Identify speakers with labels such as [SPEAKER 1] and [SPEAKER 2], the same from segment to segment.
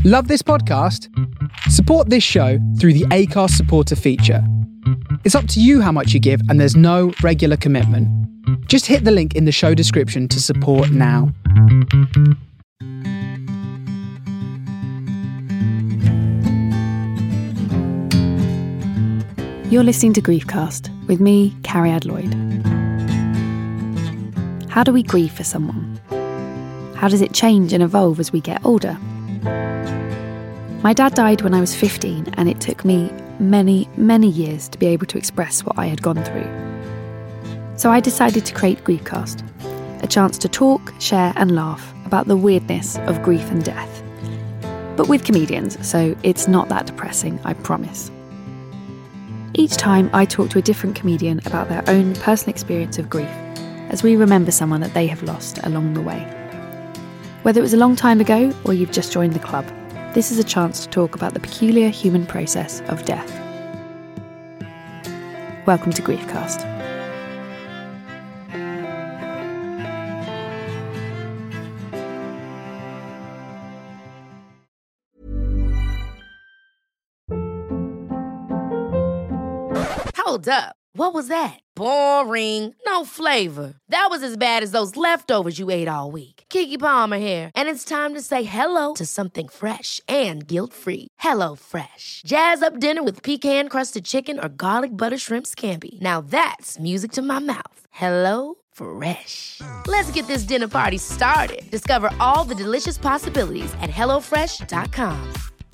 [SPEAKER 1] Love this podcast? Support this show through the Acast supporter feature. It's up to you how much you give, and there's no regular commitment. Just hit the link in the show description to support now.
[SPEAKER 2] You're listening to Griefcast with me, Cariad Lloyd. How do we grieve for someone? How does it change and evolve as we get older? My dad died when I was 15, and it took me many, many years to be able to express what I had gone through. So I decided to create Griefcast, a chance to talk, share and laugh about the weirdness of grief and death. But with comedians, so it's not that depressing, I promise. Each time I talk to a different comedian about their own personal experience of grief, as we remember someone that they have lost along the way. Whether it was a long time ago or you've just joined the club, this is a chance to talk about the peculiar human process of death. Welcome to Griefcast.
[SPEAKER 3] Hold up. What was that? Boring. No flavor. That was as bad as those leftovers you ate all week. Keke Palmer here, and it's time to say hello to something fresh and guilt-free. Hello Fresh. Jazz up dinner with pecan-crusted chicken or garlic butter shrimp scampi. Now that's music to my mouth. Hello Fresh. Let's get this dinner party started. Discover all the delicious possibilities at hellofresh.com.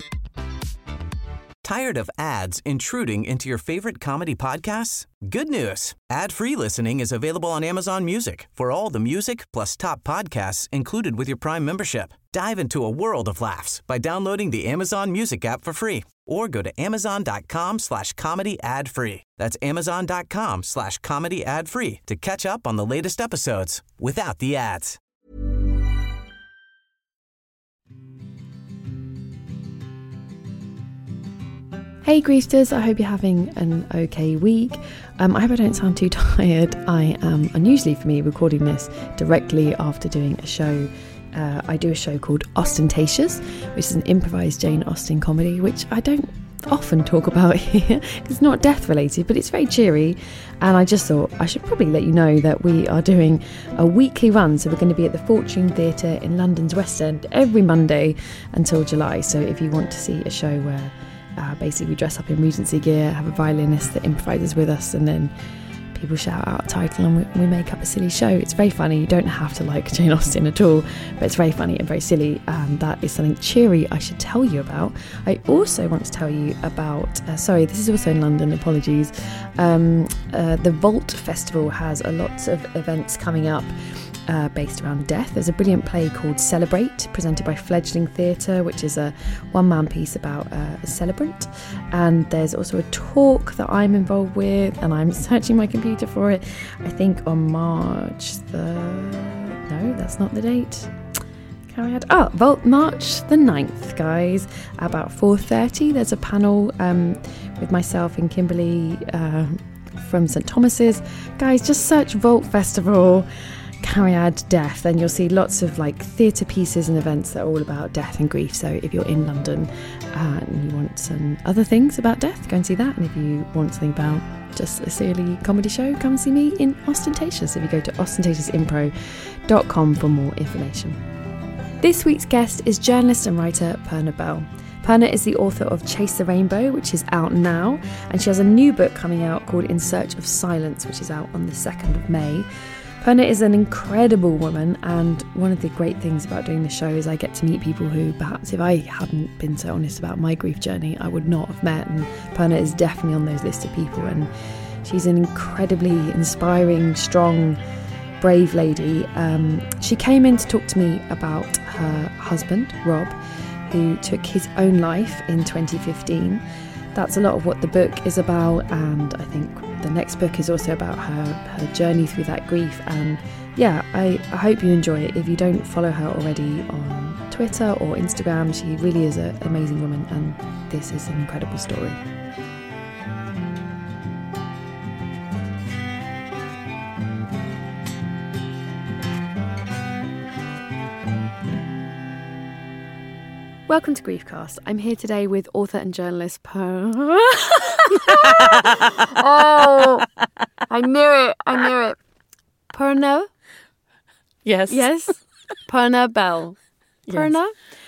[SPEAKER 4] Tired of ads intruding into your favorite comedy podcasts? Good news. Ad-free listening is available on Amazon Music for all the music plus top podcasts included with your Prime membership. Dive into a world of laughs by downloading the Amazon Music app for free or go to amazon.com/comedy ad-free. That's amazon.com/comedy ad-free to catch up on the latest episodes without the ads.
[SPEAKER 2] Hey Griefsters, I hope you're having an okay week. I hope I don't sound too tired. I am, unusually for me, recording this directly after doing a show. I do a show called Ostentatious, which is an improvised Jane Austen comedy, which I don't often talk about here. It's not death related, but it's very cheery. And I just thought I should probably let you know that we are doing a weekly run. So we're going to be at the Fortune Theatre in London's West End every Monday until July. So if you want to see a show where basically we dress up in Regency gear, have a violinist that improvises with us, and then people shout out a title and we make up a silly show. It's very funny. You don't have to like Jane Austen at all, but it's very funny and very silly, and that is something cheery I should tell you about. I also want to tell you about, this is also in London, apologies. The Vault Festival has a lot of events coming up based around death. There's a brilliant play called Celebrate, presented by Fledgling Theatre, which is a one-man piece about a celebrant. And there's also a talk that I'm involved with, and I'm searching my computer for it, I think on March no, that's not the date. March the 9th, guys, about 4:30. There's a panel with myself and Kimberly from St Thomas's. Guys, just search Vault Festival Cariad Death, then you'll see lots of like theatre pieces and events that are all about death and grief. So if you're in London and you want some other things about death, go and see that. And if you want something about just a silly comedy show, come and see me in Ostentatious. If you go to ostentatiousimpro.com for more information. This week's guest is journalist and writer Perna Bell. Perna is the author of Chase the Rainbow, which is out now, and she has a new book coming out called In Search of Silence, which is out on the 2nd of May. Perna is an incredible woman, and one of the great things about doing the show is I get to meet people who perhaps if I hadn't been so honest about my grief journey, I would not have met, and Perna is definitely on those lists of people, and she's an incredibly inspiring, strong, brave lady. She came in to talk to me about her husband, Rob, who took his own life in 2015. That's a lot of what the book is about, and I think the next book is also about her journey through that grief. And yeah, I hope you enjoy it. If you don't follow her already on Twitter or Instagram, she really is an amazing woman, and this is an incredible story. Welcome to Griefcast. I'm here today with author and journalist Oh, I knew it. Purna?
[SPEAKER 5] Yes.
[SPEAKER 2] Purna Bell. Purna?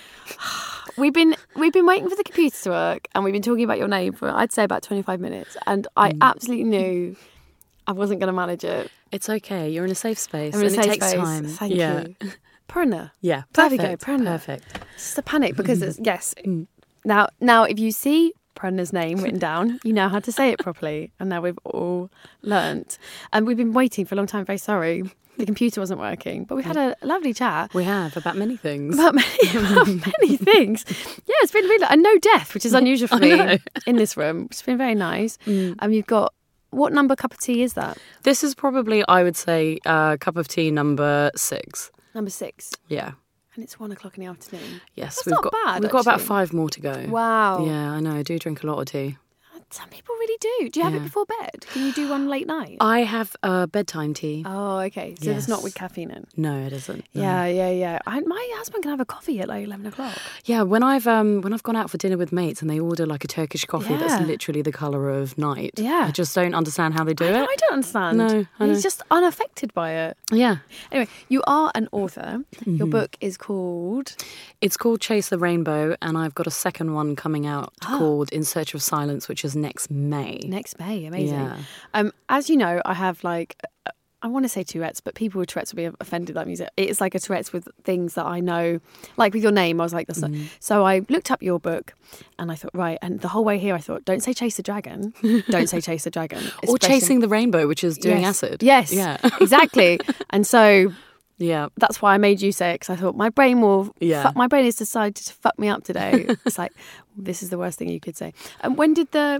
[SPEAKER 2] We've been waiting for the computer to work, and we've been talking about your name for, I'd say, about 25 minutes, and I absolutely knew I wasn't going to manage it.
[SPEAKER 5] It's okay. You're in a safe space.
[SPEAKER 2] I'm in a safe
[SPEAKER 5] it takes
[SPEAKER 2] space.
[SPEAKER 5] time.
[SPEAKER 2] Thank you. Purna.
[SPEAKER 5] Yeah.
[SPEAKER 2] There
[SPEAKER 5] Perfect.
[SPEAKER 2] we go. Purna.
[SPEAKER 5] Perfect.
[SPEAKER 2] It's just a panic because it's, yes. Now, if you see Purna's name written down, you know how to say it properly. And now we've all learnt. And we've been waiting for a long time. Very sorry. The computer wasn't working. But we've had a lovely chat.
[SPEAKER 5] We have about many things.
[SPEAKER 2] About many things. Yeah, it's been really... And no death, which is unusual for me in this room. It's been very nice. You've got... What number cup of tea is that?
[SPEAKER 5] This is probably, I would say, cup of tea number 6.
[SPEAKER 2] Number 6.
[SPEAKER 5] Yeah.
[SPEAKER 2] And it's 1 o'clock in the afternoon.
[SPEAKER 5] Yes,
[SPEAKER 2] That's
[SPEAKER 5] we've
[SPEAKER 2] not
[SPEAKER 5] got
[SPEAKER 2] bad,
[SPEAKER 5] we've got about
[SPEAKER 2] actually.
[SPEAKER 5] 5 more to go.
[SPEAKER 2] Wow.
[SPEAKER 5] Yeah, I know. I do drink a lot of tea.
[SPEAKER 2] Some people really do. Do you have it before bed? Can you do one late night?
[SPEAKER 5] I have bedtime tea.
[SPEAKER 2] Oh, okay. So it's not
[SPEAKER 5] Yes.
[SPEAKER 2] with caffeine in.
[SPEAKER 5] No, it isn't. No.
[SPEAKER 2] Yeah. My husband can have a coffee at like 11 o'clock.
[SPEAKER 5] Yeah, when I've gone out for dinner with mates and they order like a Turkish coffee that's
[SPEAKER 2] Yeah.
[SPEAKER 5] literally the colour of night.
[SPEAKER 2] Yeah.
[SPEAKER 5] I just don't understand how they do
[SPEAKER 2] I
[SPEAKER 5] it.
[SPEAKER 2] don't understand.
[SPEAKER 5] No, I know.
[SPEAKER 2] He's just unaffected by it.
[SPEAKER 5] Yeah.
[SPEAKER 2] Anyway, you are an author. Your book is called...
[SPEAKER 5] It's called Chase the Rainbow, and I've got a second one coming out called In Search of Silence, which is next May.
[SPEAKER 2] Next May. Amazing.
[SPEAKER 5] Yeah.
[SPEAKER 2] As you know, I have like... I want to say Tourette's, but people with Tourette's will be offended that music. It's like a Tourette's with things that I know. Like with your name, I was like, that's not... So I looked up your book and I thought, right. And the whole way here, I thought, don't say Chase the Dragon. Don't say Chase the Dragon.
[SPEAKER 5] Or
[SPEAKER 2] Especially-
[SPEAKER 5] Chasing the Rainbow, which is doing
[SPEAKER 2] Yes.
[SPEAKER 5] acid.
[SPEAKER 2] Yes.
[SPEAKER 5] Yeah.
[SPEAKER 2] Exactly. And so
[SPEAKER 5] Yeah.
[SPEAKER 2] that's why I made you say it, because I thought my brain will...
[SPEAKER 5] Yeah.
[SPEAKER 2] My brain has decided to fuck me up today. It's like, this is the worst thing you could say. And when did the...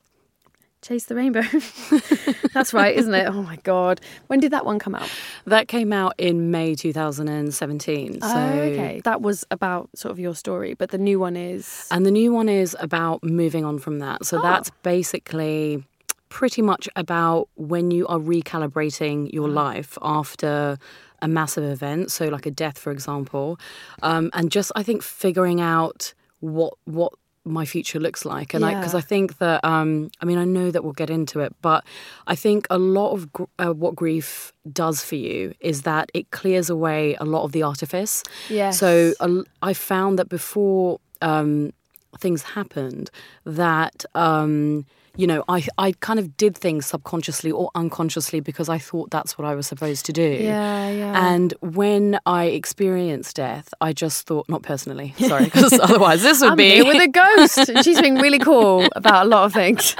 [SPEAKER 2] Chase the Rainbow. That's right, isn't it? Oh my God. When did that one come out?
[SPEAKER 5] That came out in May 2017. So,
[SPEAKER 2] okay. That was about sort of your story, but the new one is...
[SPEAKER 5] And the new one is about moving on from that. So that's basically pretty much about when you are recalibrating your life after a massive event, so like a death, for example, and just, I think, figuring out what my future looks like. And because I think that, I know that we'll get into it, but I think a lot of what grief does for you is that it clears away a lot of the artifice.
[SPEAKER 2] Yes.
[SPEAKER 5] So I found that before things happened, that... I kind of did things subconsciously or unconsciously because I thought that's what I was supposed to do.
[SPEAKER 2] Yeah.
[SPEAKER 5] And when I experienced death, I just thought, not personally, sorry, because otherwise this would
[SPEAKER 2] I'm
[SPEAKER 5] be...
[SPEAKER 2] here with a ghost. And she's being really cool about a lot of things.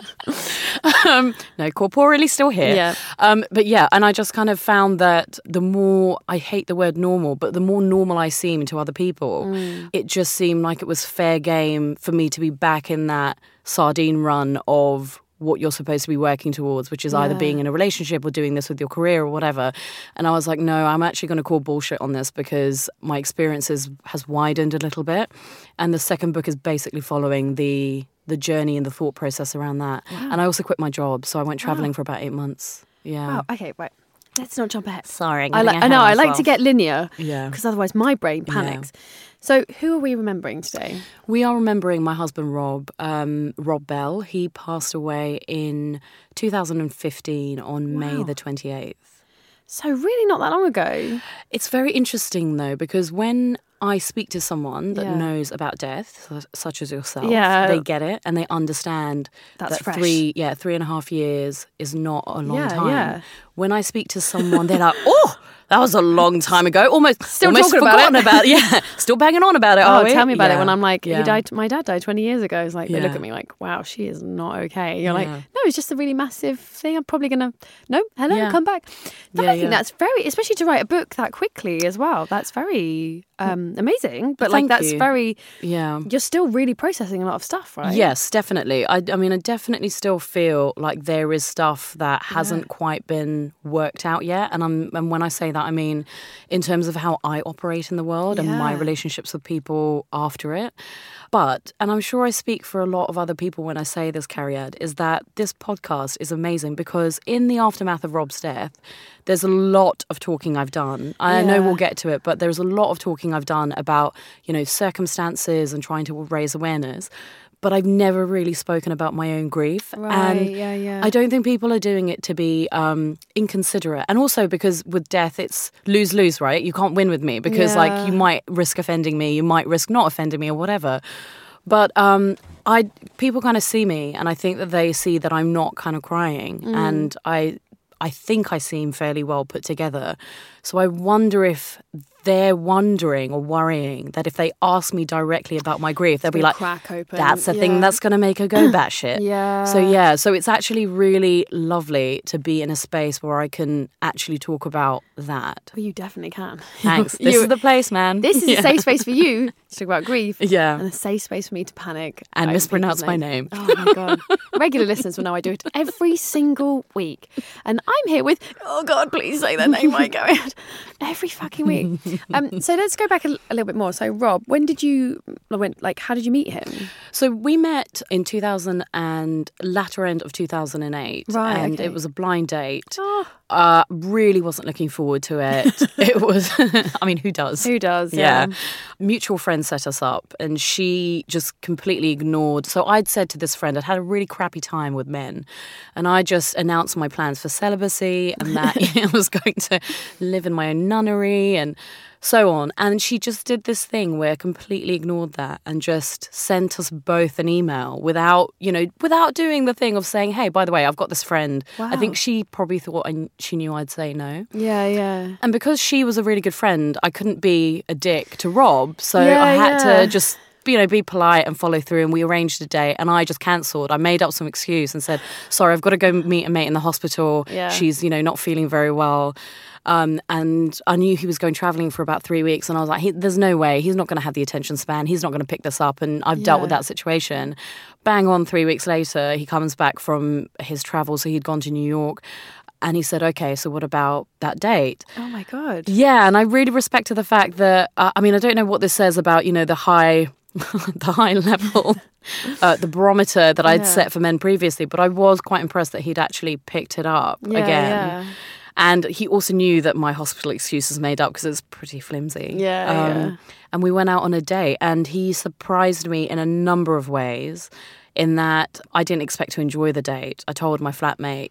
[SPEAKER 5] No, corporeally still here.
[SPEAKER 2] Yeah.
[SPEAKER 5] But yeah, and I just kind of found that the more, I hate the word normal, but the more normal I seemed to other people, it just seemed like it was fair game for me to be back in that sardine run of what you're supposed to be working towards, which is either being in a relationship or doing this with your career or whatever. And I was like, no, I'm actually going to call bullshit on this because my experiences has widened a little bit. And the second book is basically following the journey and the thought process around that. Wow. And I also quit my job, so I went traveling for about 8 months. Yeah.
[SPEAKER 2] Wow. Okay, right. Let's not jump ahead.
[SPEAKER 5] Sorry,
[SPEAKER 2] I like to get linear.
[SPEAKER 5] Yeah.
[SPEAKER 2] Because otherwise my brain panics. So who are we remembering today?
[SPEAKER 5] We are remembering my husband, Rob Bell. He passed away in 2015 on May the 28th.
[SPEAKER 2] So really not that long ago.
[SPEAKER 5] It's very interesting, though, because when I speak to someone that knows about death, such as yourself, they get it and they understand
[SPEAKER 2] That's
[SPEAKER 5] that
[SPEAKER 2] fresh.
[SPEAKER 5] 3.5 years is not a long time.
[SPEAKER 2] Yeah.
[SPEAKER 5] When I speak to someone, they're like, oh, that was a long time ago. Almost
[SPEAKER 2] talking about
[SPEAKER 5] forgotten
[SPEAKER 2] it.
[SPEAKER 5] about it. Yeah, still banging on about it.
[SPEAKER 2] Oh,
[SPEAKER 5] are we?
[SPEAKER 2] tell me about it
[SPEAKER 5] Yeah.
[SPEAKER 2] when I'm like,
[SPEAKER 5] Yeah.
[SPEAKER 2] he died. My dad died 20 years ago. It's like, they look
[SPEAKER 5] Yeah.
[SPEAKER 2] at me like, wow, she is not okay. You're like,
[SPEAKER 5] Yeah.
[SPEAKER 2] no, it's just a really massive thing. I'm probably going to, no, hello,
[SPEAKER 5] Yeah.
[SPEAKER 2] come back. But
[SPEAKER 5] Yeah,
[SPEAKER 2] I think that's very, especially to write a book that quickly as well. That's very amazing. But
[SPEAKER 5] Thank
[SPEAKER 2] that's
[SPEAKER 5] you.
[SPEAKER 2] very,
[SPEAKER 5] Yeah.
[SPEAKER 2] you're still really processing a lot of stuff, right?
[SPEAKER 5] Yes, definitely. I definitely still feel like there is stuff that hasn't quite been worked out yet. And when I say that, I mean in terms of how I operate in the world and my
[SPEAKER 2] Yeah.
[SPEAKER 5] relationships with people after it. But, and I'm sure I speak for a lot of other people when I say this, Cariad, is that this podcast is amazing because in the aftermath of Rob's death, there's a lot of talking I've done. I know we'll get to it, but there's a lot of talking I've done about, circumstances and trying to raise awareness. But I've never really spoken about my own grief.
[SPEAKER 2] Right,
[SPEAKER 5] and I don't think people are doing it to be inconsiderate. And also because with death, it's lose-lose, right? You can't win with me because you might risk offending me, you might risk not offending me or whatever. But people kind of see me and I think that they see that I'm not kind of crying. And I think I seem fairly well put together. So I wonder if they're wondering or worrying that if they ask me directly about my grief, they'll be like,
[SPEAKER 2] crack open.
[SPEAKER 5] That's the thing that's going to make her go batshit. So it's actually really lovely to be in a space where I can actually talk about that.
[SPEAKER 2] Well, you definitely can.
[SPEAKER 5] Thanks. This is the place, man.
[SPEAKER 2] This is a safe space for you to talk about grief.
[SPEAKER 5] Yeah.
[SPEAKER 2] And a safe space for me to panic.
[SPEAKER 5] And mispronounce my name.
[SPEAKER 2] Oh my God. Regular listeners will know I do it every single week. And I'm here with, oh God, please say that name right, go ahead. Every fucking week. So let's go back a little bit more. So Rob, how did you meet him?
[SPEAKER 5] So we met in 2000 and latter end of 2008.
[SPEAKER 2] Right,
[SPEAKER 5] and
[SPEAKER 2] okay.
[SPEAKER 5] it was a blind date.
[SPEAKER 2] Oh.
[SPEAKER 5] Really wasn't looking forward to it. It was, I mean, who does?
[SPEAKER 2] Who does?
[SPEAKER 5] Yeah. Mutual friend set us up and she just completely ignored. So I'd said to this friend, I'd had a really crappy time with men and I just announced my plans for celibacy and that I was going to live in my own nunnery and so on. And she just did this thing where completely ignored that and just sent us both an email without doing the thing of saying, hey, by the way, I've got this friend.
[SPEAKER 2] Wow.
[SPEAKER 5] I think she probably thought she knew I'd say no.
[SPEAKER 2] Yeah.
[SPEAKER 5] And because she was a really good friend, I couldn't be a dick to Rob. So I had to just be polite and follow through, and we arranged a date and I just cancelled. I made up some excuse and said, sorry, I've got to go meet a mate in the hospital.
[SPEAKER 2] Yeah.
[SPEAKER 5] She's, not feeling very well. And I knew he was going travelling for about 3 weeks and I was like, there's no way. He's not going to have the attention span. He's not going to pick this up. And I've dealt with that situation. Bang on 3 weeks later, he comes back from his travel. So he'd gone to New York. And he said, okay, so what about that date?
[SPEAKER 2] Oh, my God.
[SPEAKER 5] Yeah, and I really respected the fact that, I don't know what this says about, the high level, the barometer that I'd set for men previously, but I was quite impressed that he'd actually picked it up again.
[SPEAKER 2] Yeah.
[SPEAKER 5] And he also knew that my hospital excuse was made up because it was pretty flimsy.
[SPEAKER 2] Yeah.
[SPEAKER 5] And we went out on a date and he surprised me in a number of ways in that I didn't expect to enjoy the date. I told my flatmate,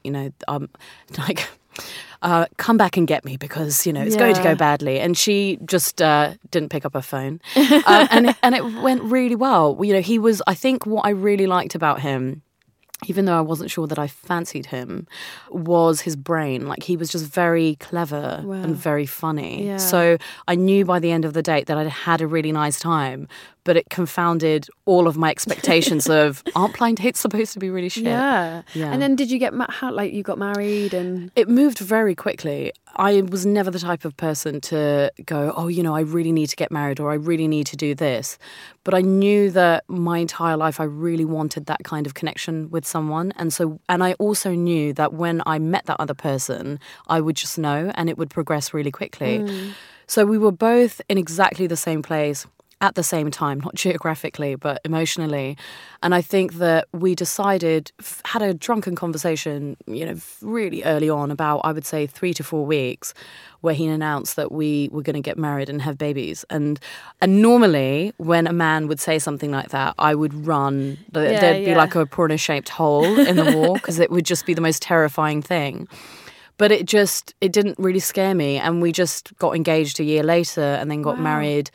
[SPEAKER 5] come back and get me because, it's going to go badly. And she just didn't pick up her phone. And it went really well. I think what I really liked about him, even though I wasn't sure that I fancied him, was his brain. Like, he was just very clever and very funny.
[SPEAKER 2] Yeah.
[SPEAKER 5] So I knew by the end of the date that I'd had a really nice time, but it confounded all of my expectations of, aren't blind dates supposed to be really shit?
[SPEAKER 2] Yeah. And then did you get, you got married and...
[SPEAKER 5] It moved very quickly. I was never the type of person to go, I really need to get married or I really need to do this. But I knew that my entire life I really wanted that kind of connection with someone. And I also knew that when I met that other person, I would just know and it would progress really quickly. So we were both in exactly the same place at the same time, not geographically, but emotionally. And I think that we decided, had a drunken conversation, really early on, about, I would say, 3 to 4 weeks, where he announced that we were going to get married and have babies. And normally, when a man would say something like that, I would run. There'd be like a prawn-shaped hole in the wall, because it would just be the most terrifying thing. But it didn't really scare me. And we just got engaged a year later and then got married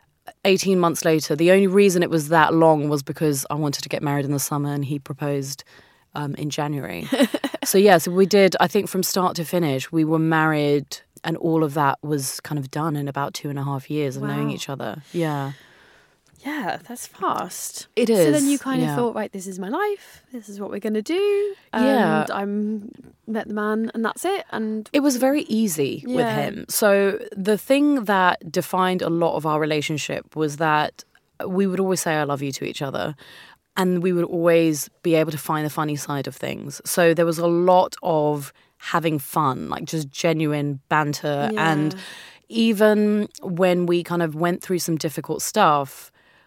[SPEAKER 5] 18 months later. The only reason it was that long was because I wanted to get married in the summer and he proposed in January. So we did, I think from start to finish, we were married and all of that was kind of done in about 2.5 years of knowing each other. Yeah.
[SPEAKER 2] Yeah, that's fast.
[SPEAKER 5] It is.
[SPEAKER 2] So then you kind of thought, right, this is my life. This is what we're going to do. And I met the man and that's it. And
[SPEAKER 5] it was very easy with him. So the thing that defined a lot of our relationship was that we would always say I love you to each other. And we would always be able to find the funny side of things. So there was a lot of having fun, like just genuine banter. And even when we kind of went through some difficult stuff,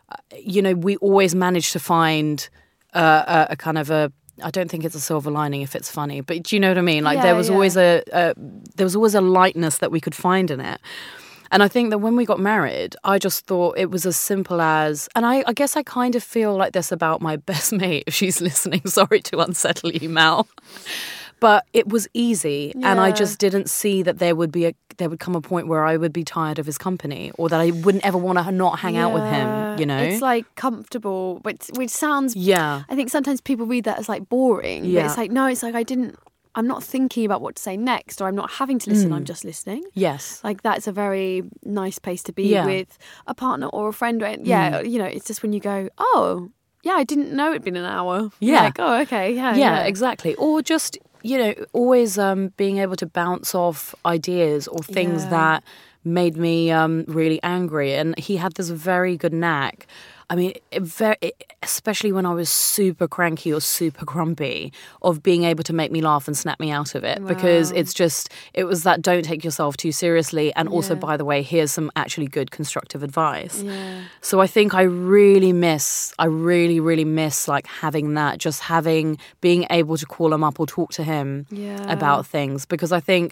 [SPEAKER 5] we always managed to find a kind of a, I don't think it's a silver lining if it's funny, but do you know what I mean? Like there was always there was always a lightness that we could find in it. And I think that when we got married, I just thought it was as simple as, and I guess I kind of feel like this about my best mate, if she's listening, sorry to unsettle you, Mal. But it was easy, and I just didn't see that there would come a point where I would be tired of his company, or that I wouldn't ever want to not hang out with him,
[SPEAKER 2] It's like comfortable, which sounds,
[SPEAKER 5] I
[SPEAKER 2] think sometimes people read that as like boring, but it's like, no, it's like I'm not thinking about what to say next, or I'm not having to listen, I'm just listening.
[SPEAKER 5] Yes.
[SPEAKER 2] Like that's a very nice place to be with a partner or a friend. It's just when you go, oh, yeah, I didn't know it'd been an hour.
[SPEAKER 5] Yeah.
[SPEAKER 2] Like, oh, okay,
[SPEAKER 5] yeah, exactly. Or just, always being able to bounce off ideas or things that made me really angry. And he had this very good knack. I mean, especially when I was super cranky or super grumpy, of being able to make me laugh and snap me out of it. Wow. Because it was that don't take yourself too seriously. And also, by the way, here's some actually good constructive advice. Yeah. So I think I really miss like having that, just being able to call him up or talk to him about things. Because I think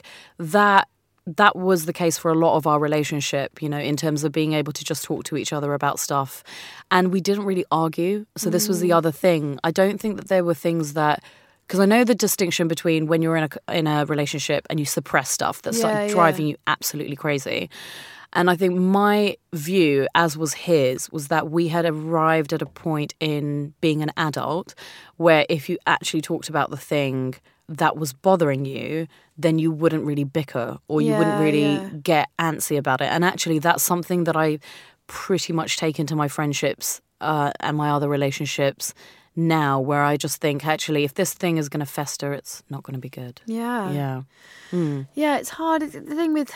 [SPEAKER 5] that was the case for a lot of our relationship, in terms of being able to just talk to each other about stuff. And we didn't really argue. So this was the other thing. I don't think that there were things that, because I know the distinction between when you're in a relationship and you suppress stuff that's driving you absolutely crazy. And I think my view, as was his, was that we had arrived at a point in being an adult where if you actually talked about the thing that was bothering you, then you wouldn't really bicker, or you wouldn't really get antsy about it. And actually, that's something that I pretty much take into my friendships and my other relationships now, where I just think, actually, if this thing is going to fester, it's not going to be good. Yeah.
[SPEAKER 2] Yeah, it's hard. The thing with,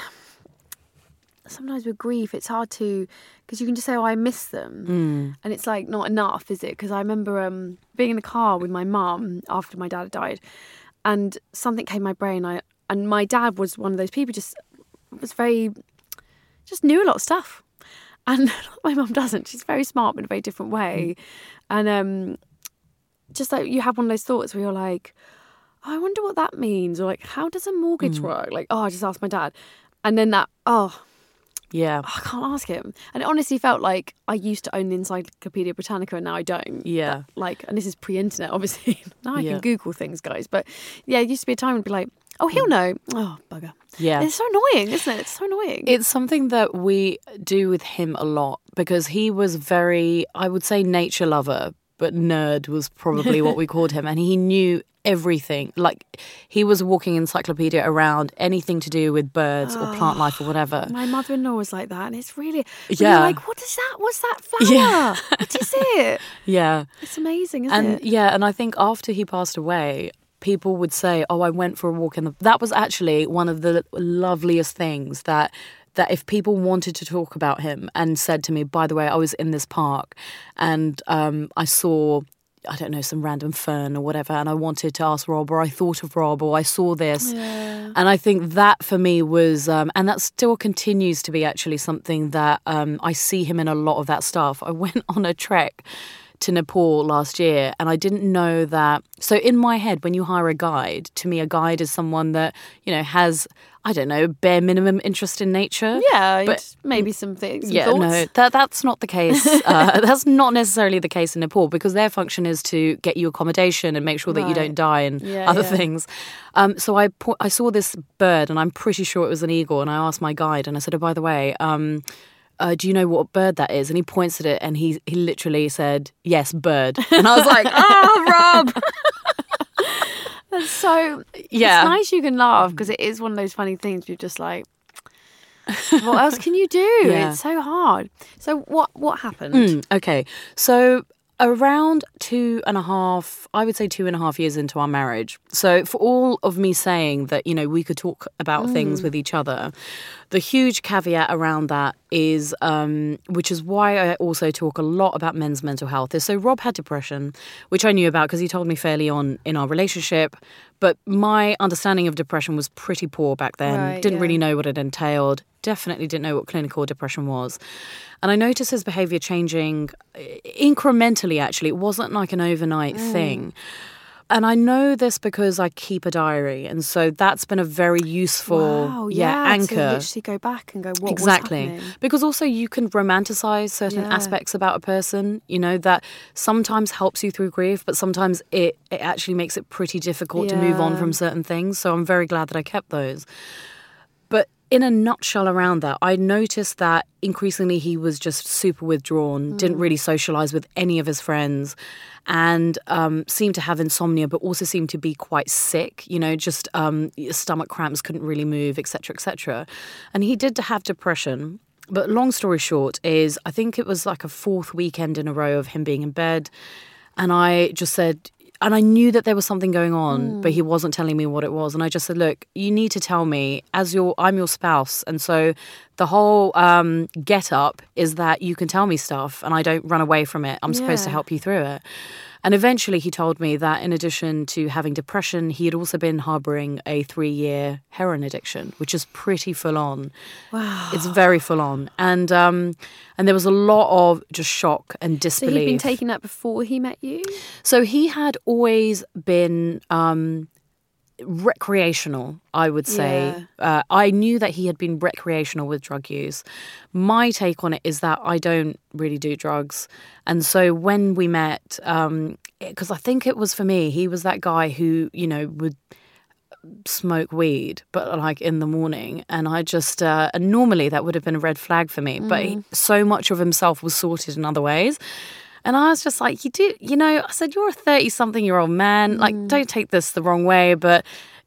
[SPEAKER 2] sometimes with grief, it's hard to, because you can just say, oh, I miss them. And it's like not enough, is it? Because I remember being in the car with my mum after my dad had died, and something came in my brain. And my dad was one of those people, just knew a lot of stuff. And my mum doesn't. She's very smart, but in a very different way. And just like you have one of those thoughts where you're like, oh, I wonder what that means. Or like, how does a mortgage work? Like, oh, I just asked my dad. And then that, I can't ask him. And it honestly felt like I used to own the Encyclopedia Britannica and now I don't.
[SPEAKER 5] Yeah.
[SPEAKER 2] And this is pre-internet, obviously. Now I can Google things, guys. But yeah, it used to be a time when I'd be like, oh, he'll know. Oh, bugger.
[SPEAKER 5] Yeah.
[SPEAKER 2] It's so annoying, isn't it? It's so annoying.
[SPEAKER 5] It's something that we do with him a lot, because he was very, I would say, nature lover, but nerd was probably what we called him. And he knew everything. Like, he was a walking encyclopedia around anything to do with birds or plant life or whatever.
[SPEAKER 2] My mother-in-law was like that, and it's really, you're like, what is that? What's that flower?
[SPEAKER 5] Yeah.
[SPEAKER 2] What is it?
[SPEAKER 5] Yeah.
[SPEAKER 2] It's amazing, isn't it?
[SPEAKER 5] Yeah, and I think after he passed away, people would say, oh, I went for a walk in the... That was actually one of the loveliest things that if people wanted to talk about him and said to me, by the way, I was in this park and I saw, I don't know, some random fern or whatever, and I wanted to ask Rob, or I thought of Rob, or I saw this. Yeah. And I think that for me was, and that still continues to be actually something that I see him in a lot of that stuff. I went on a trek to Nepal last year, and I didn't know that. So in my head, when you hire a guide, to me, a guide is someone that, has, I don't know, bare minimum interest in nature.
[SPEAKER 2] Yeah, but maybe some things.
[SPEAKER 5] Yeah, no, that's not the case. That's not necessarily the case in Nepal, because their function is to get you accommodation and make sure that you don't die and other things. So I saw this bird, and I'm pretty sure it was an eagle, and I asked my guide, and I said, oh, by the way, do you know what bird that is? And he points at it, and he literally said, yes, bird. And I was like, oh, Rob!
[SPEAKER 2] That's so... Yeah. It's nice you can laugh, because it is one of those funny things you're just like, what else can you do? Yeah. It's so hard. So what happened?
[SPEAKER 5] Okay. So around 2.5 years into our marriage. So for all of me saying that, we could talk about things with each other, the huge caveat around that is, which is why I also talk a lot about men's mental health, is so Rob had depression, which I knew about because he told me fairly on in our relationship. But my understanding of depression was pretty poor back then. Didn't really know what it entailed. definitely didn't know what clinical depression was. And I noticed his behaviour changing incrementally, actually. It wasn't like an overnight thing. And I know this because I keep a diary. And so that's been a very useful anchor.
[SPEAKER 2] To literally go back and go, what was happening?
[SPEAKER 5] Because also you can romanticize certain aspects about a person, you know, that sometimes helps you through grief, but sometimes it actually makes it pretty difficult to move on from certain things. So I'm very glad that I kept those. But in a nutshell around that, I noticed that increasingly he was just super withdrawn, didn't really socialise with any of his friends, and seemed to have insomnia, but also seemed to be quite sick, you know, just stomach cramps, couldn't really move, etc., etc. And he did have depression. But long story short is, I think it was like a 4th weekend in a row of him being in bed. And I just said, and I knew that there was something going on, but he wasn't telling me what it was. And I just said, look, you need to tell me, I'm your spouse. And so the whole get up is that you can tell me stuff and I don't run away from it. I'm supposed to help you through it. And eventually he told me that in addition to having depression, he had also been harbouring a 3-year heroin addiction, which is pretty full on. Wow. It's very full on. And there was a lot of just shock and disbelief.
[SPEAKER 2] So he'd been taking that before he met you?
[SPEAKER 5] So he had always been recreational, I would say.
[SPEAKER 2] Yeah.
[SPEAKER 5] I knew that he had been recreational with drug use. My take on it is that I don't really do drugs. And so when we met, because I think it was for me, he was that guy who, you know, would smoke weed, but like in the morning. And I just, and normally that would have been a red flag for me. But so much of himself was sorted in other ways. And I was just like, I said, you're a 30-something-year-old man. Like, don't take this the wrong way, but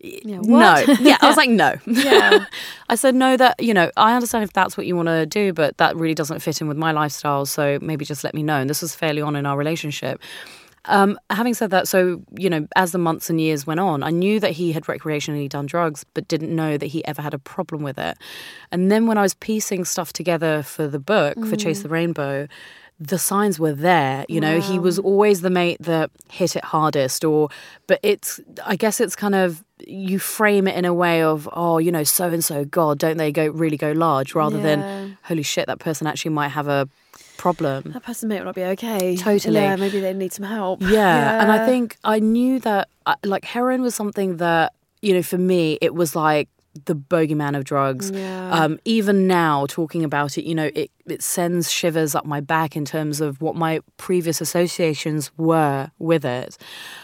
[SPEAKER 5] no. Yeah, I was like, no.
[SPEAKER 2] Yeah.
[SPEAKER 5] I said, no, that, you know, I understand if that's what you want to do, but that really doesn't fit in with my lifestyle. So maybe just let me know. And this was fairly on in our relationship. Having said that, so, you know, as the months and years went on, I knew that he had recreationally done drugs, but didn't know that he ever had a problem with it. And then when I was piecing stuff together for the book, for Chase the Rainbow, the signs were there, you know. He was always the mate that hit it hardest, but I guess it's kind of, you frame it in a way of, oh, you know, so-and-so, God, don't they really go large, rather than, holy shit, that person actually might have a problem.
[SPEAKER 2] That person may not be okay.
[SPEAKER 5] Totally.
[SPEAKER 2] Yeah, maybe they need some help.
[SPEAKER 5] Yeah. And I think I knew that, like, heroin was something that, you know, for me, it was like the bogeyman of drugs.
[SPEAKER 2] Yeah.
[SPEAKER 5] Even now, talking about it, you know, it sends shivers up my back in terms of what my previous associations were with it.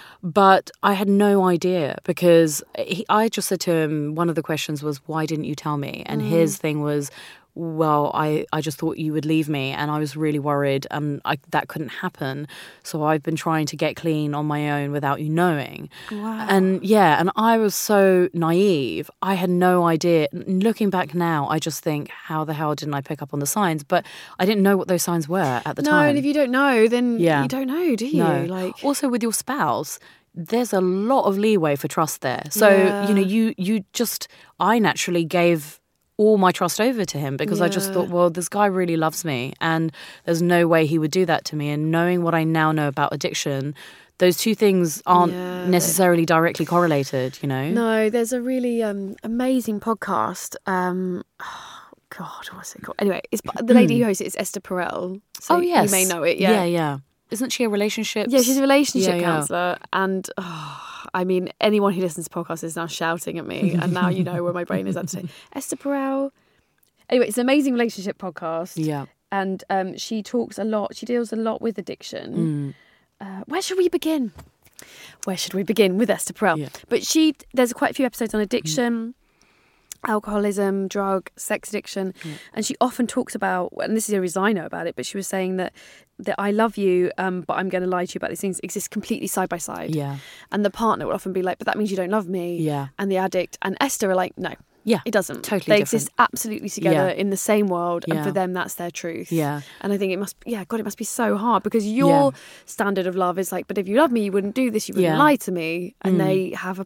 [SPEAKER 5] But I had no idea, because I just said to him, one of the questions was, why didn't you tell me? And his thing was, well, I just thought you would leave me, and I was really worried, and that couldn't happen. So I've been trying to get clean on my own without you knowing.
[SPEAKER 2] Wow.
[SPEAKER 5] And and I was so naive. I had no idea. Looking back now, I just think, how the hell didn't I pick up on the signs? But I didn't know what those signs were at the time.
[SPEAKER 2] No, and if you don't know, then you don't know, do you?
[SPEAKER 5] No.
[SPEAKER 2] Like,
[SPEAKER 5] also with your spouse, there's a lot of leeway for trust there. So, you know, I naturally gave all my trust over to him, because I just thought, well, this guy really loves me, and there's no way he would do that to me. And knowing what I now know about addiction, those two things aren't necessarily directly correlated, you know?
[SPEAKER 2] No, there's a really amazing podcast. Oh, God, what's it called? Anyway, it's the lady who hosts it is Esther Perel. So
[SPEAKER 5] yes.
[SPEAKER 2] You may know it,
[SPEAKER 5] Yeah. Isn't she a relationship?
[SPEAKER 2] Yeah, she's a relationship counsellor. And I mean, anyone who listens to podcasts is now shouting at me. And now you know where my brain is at today. Esther Perel. Anyway, it's an amazing relationship podcast.
[SPEAKER 5] Yeah.
[SPEAKER 2] And she talks a lot. She deals a lot with addiction. Where should we begin? Where should we begin with Esther Perel?
[SPEAKER 5] Yeah.
[SPEAKER 2] But there's quite a few episodes on addiction. Alcoholism, drug, sex addiction. And she often talks about, and this is the reason I know about it, but she was saying that I love you, but I'm going to lie to you about these things, exist completely side by side.
[SPEAKER 5] Yeah.
[SPEAKER 2] And the partner will often be like, but that means you don't love me.
[SPEAKER 5] Yeah.
[SPEAKER 2] And the addict and Esther are like, no.
[SPEAKER 5] Yeah,
[SPEAKER 2] it doesn't.
[SPEAKER 5] Totally
[SPEAKER 2] They
[SPEAKER 5] different.
[SPEAKER 2] exist absolutely together in the same world, and for them that's their truth.
[SPEAKER 5] Yeah.
[SPEAKER 2] And I think it must be so hard, because your standard of love is like, but if you love me, you wouldn't do this, you wouldn't lie to me, and they have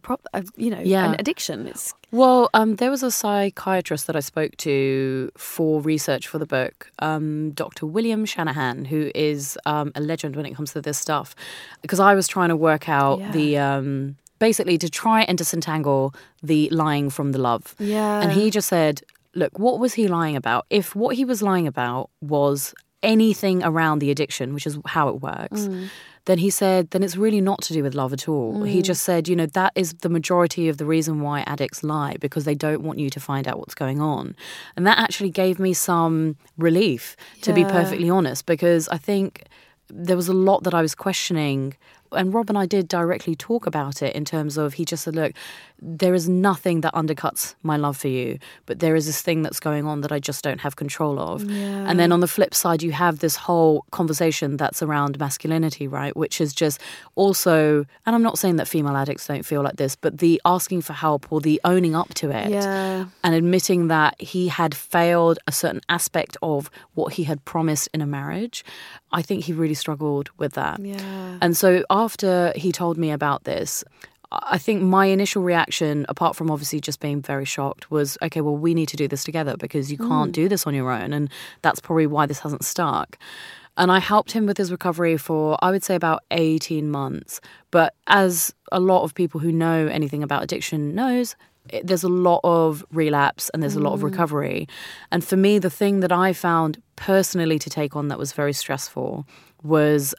[SPEAKER 2] an addiction.
[SPEAKER 5] Well, there was a psychiatrist that I spoke to for research for the book, Dr. William Shanahan, who is a legend when it comes to this stuff, because I was trying to work out basically to try and disentangle the lying from the love.
[SPEAKER 2] Yeah.
[SPEAKER 5] And he just said, look, what was he lying about? If what he was lying about was anything around the addiction, which is how it works, then he said, then it's really not to do with love at all. He just said, that is the majority of the reason why addicts lie, because they don't want you to find out what's going on. And that actually gave me some relief, to be perfectly honest, because I think there was a lot that I was questioning. And Rob and I did directly talk about it in terms of, he just said, look, there is nothing that undercuts my love for you, but there is this thing that's going on that I just don't have control of. Yeah. And then on the flip side, you have this whole conversation that's around masculinity, right? Which is just also, and I'm not saying that female addicts don't feel like this, but the asking for help or the owning up to it and admitting that he had failed a certain aspect of what he had promised in a marriage. I think he really struggled with that. Yeah. And so after he told me about this, I think my initial reaction, apart from obviously just being very shocked, was, okay, well, we need to do this together because you can't do this on your own. And that's probably why this hasn't stuck. And I helped him with his recovery for, I would say, about 18 months. But as a lot of people who know anything about addiction knows, there's a lot of relapse and there's a lot of recovery. And for me, the thing that I found personally to take on that was very stressful was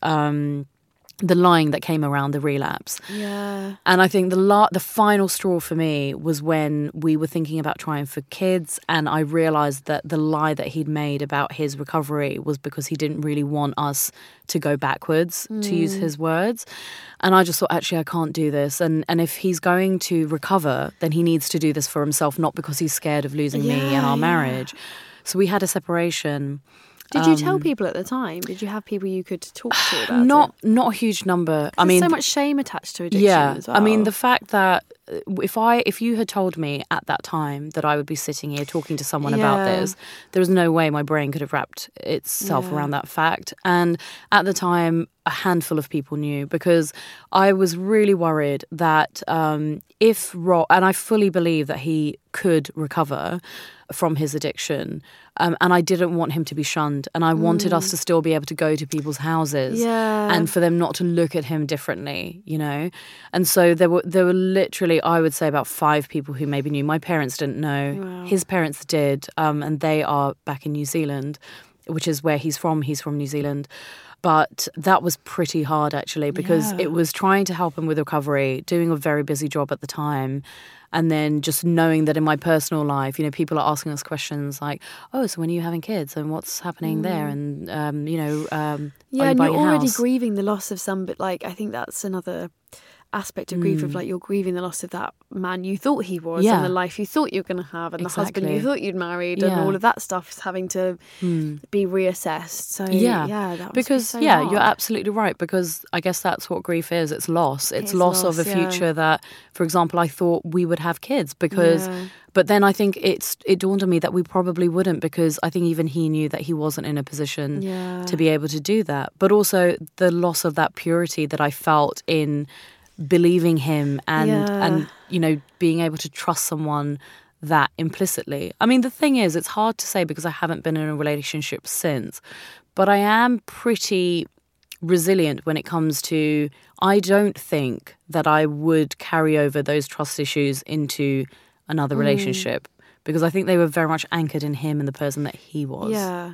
[SPEAKER 5] the lying that came around the relapse. Yeah. And I think the final straw for me was when we were thinking about trying for kids, and I realised that the lie that he'd made about his recovery was because he didn't really want us to go backwards, to use his words. And I just thought, actually, I can't do this. And if he's going to recover, then he needs to do this for himself, not because he's scared of losing me and our marriage. So we had a separation.
[SPEAKER 2] Did you tell people at the time? Did you have people you could talk to about it?
[SPEAKER 5] Not a huge number.
[SPEAKER 2] I mean, there's so much shame attached to addiction as well.
[SPEAKER 5] I mean, the fact that if you had told me at that time that I would be sitting here talking to someone about this, there was no way my brain could have wrapped itself around that fact. And at the time, a handful of people knew, because I was really worried that if Rob, and I fully believe that he could recover from his addiction, and I didn't want him to be shunned, and I wanted us to still be able to go to people's houses and for them not to look at him differently, and so there were literally, I would say, about 5 people who maybe knew. My parents didn't know. Wow. His parents did, and they are back in New Zealand, which is where he's from. He's from New Zealand. But that was pretty hard, actually, because it was trying to help him with recovery, doing a very busy job at the time, and then just knowing that in my personal life, people are asking us questions like, oh, so when are you having kids and what's happening there? And, are you
[SPEAKER 2] and you're already
[SPEAKER 5] house?
[SPEAKER 2] Grieving the loss of some, but I think that's another aspect of grief of you're grieving the loss of that man you thought he was and the life you thought you were going to have and the husband you thought you'd married and all of that stuff is having to be reassessed. So that was so hard.
[SPEAKER 5] You're absolutely right, because I guess that's what grief is. It's loss. It's loss of a future that, for example, I thought we would have kids because but then I think it dawned on me that we probably wouldn't, because I think even he knew that he wasn't in a position to be able to do that. But also the loss of that purity that I felt in believing him and being able to trust someone that implicitly. I mean, the thing is, it's hard to say because I haven't been in a relationship since, but I am pretty resilient when it comes to, I don't think that I would carry over those trust issues into another relationship, because I think they were very much anchored in him and the person that he was.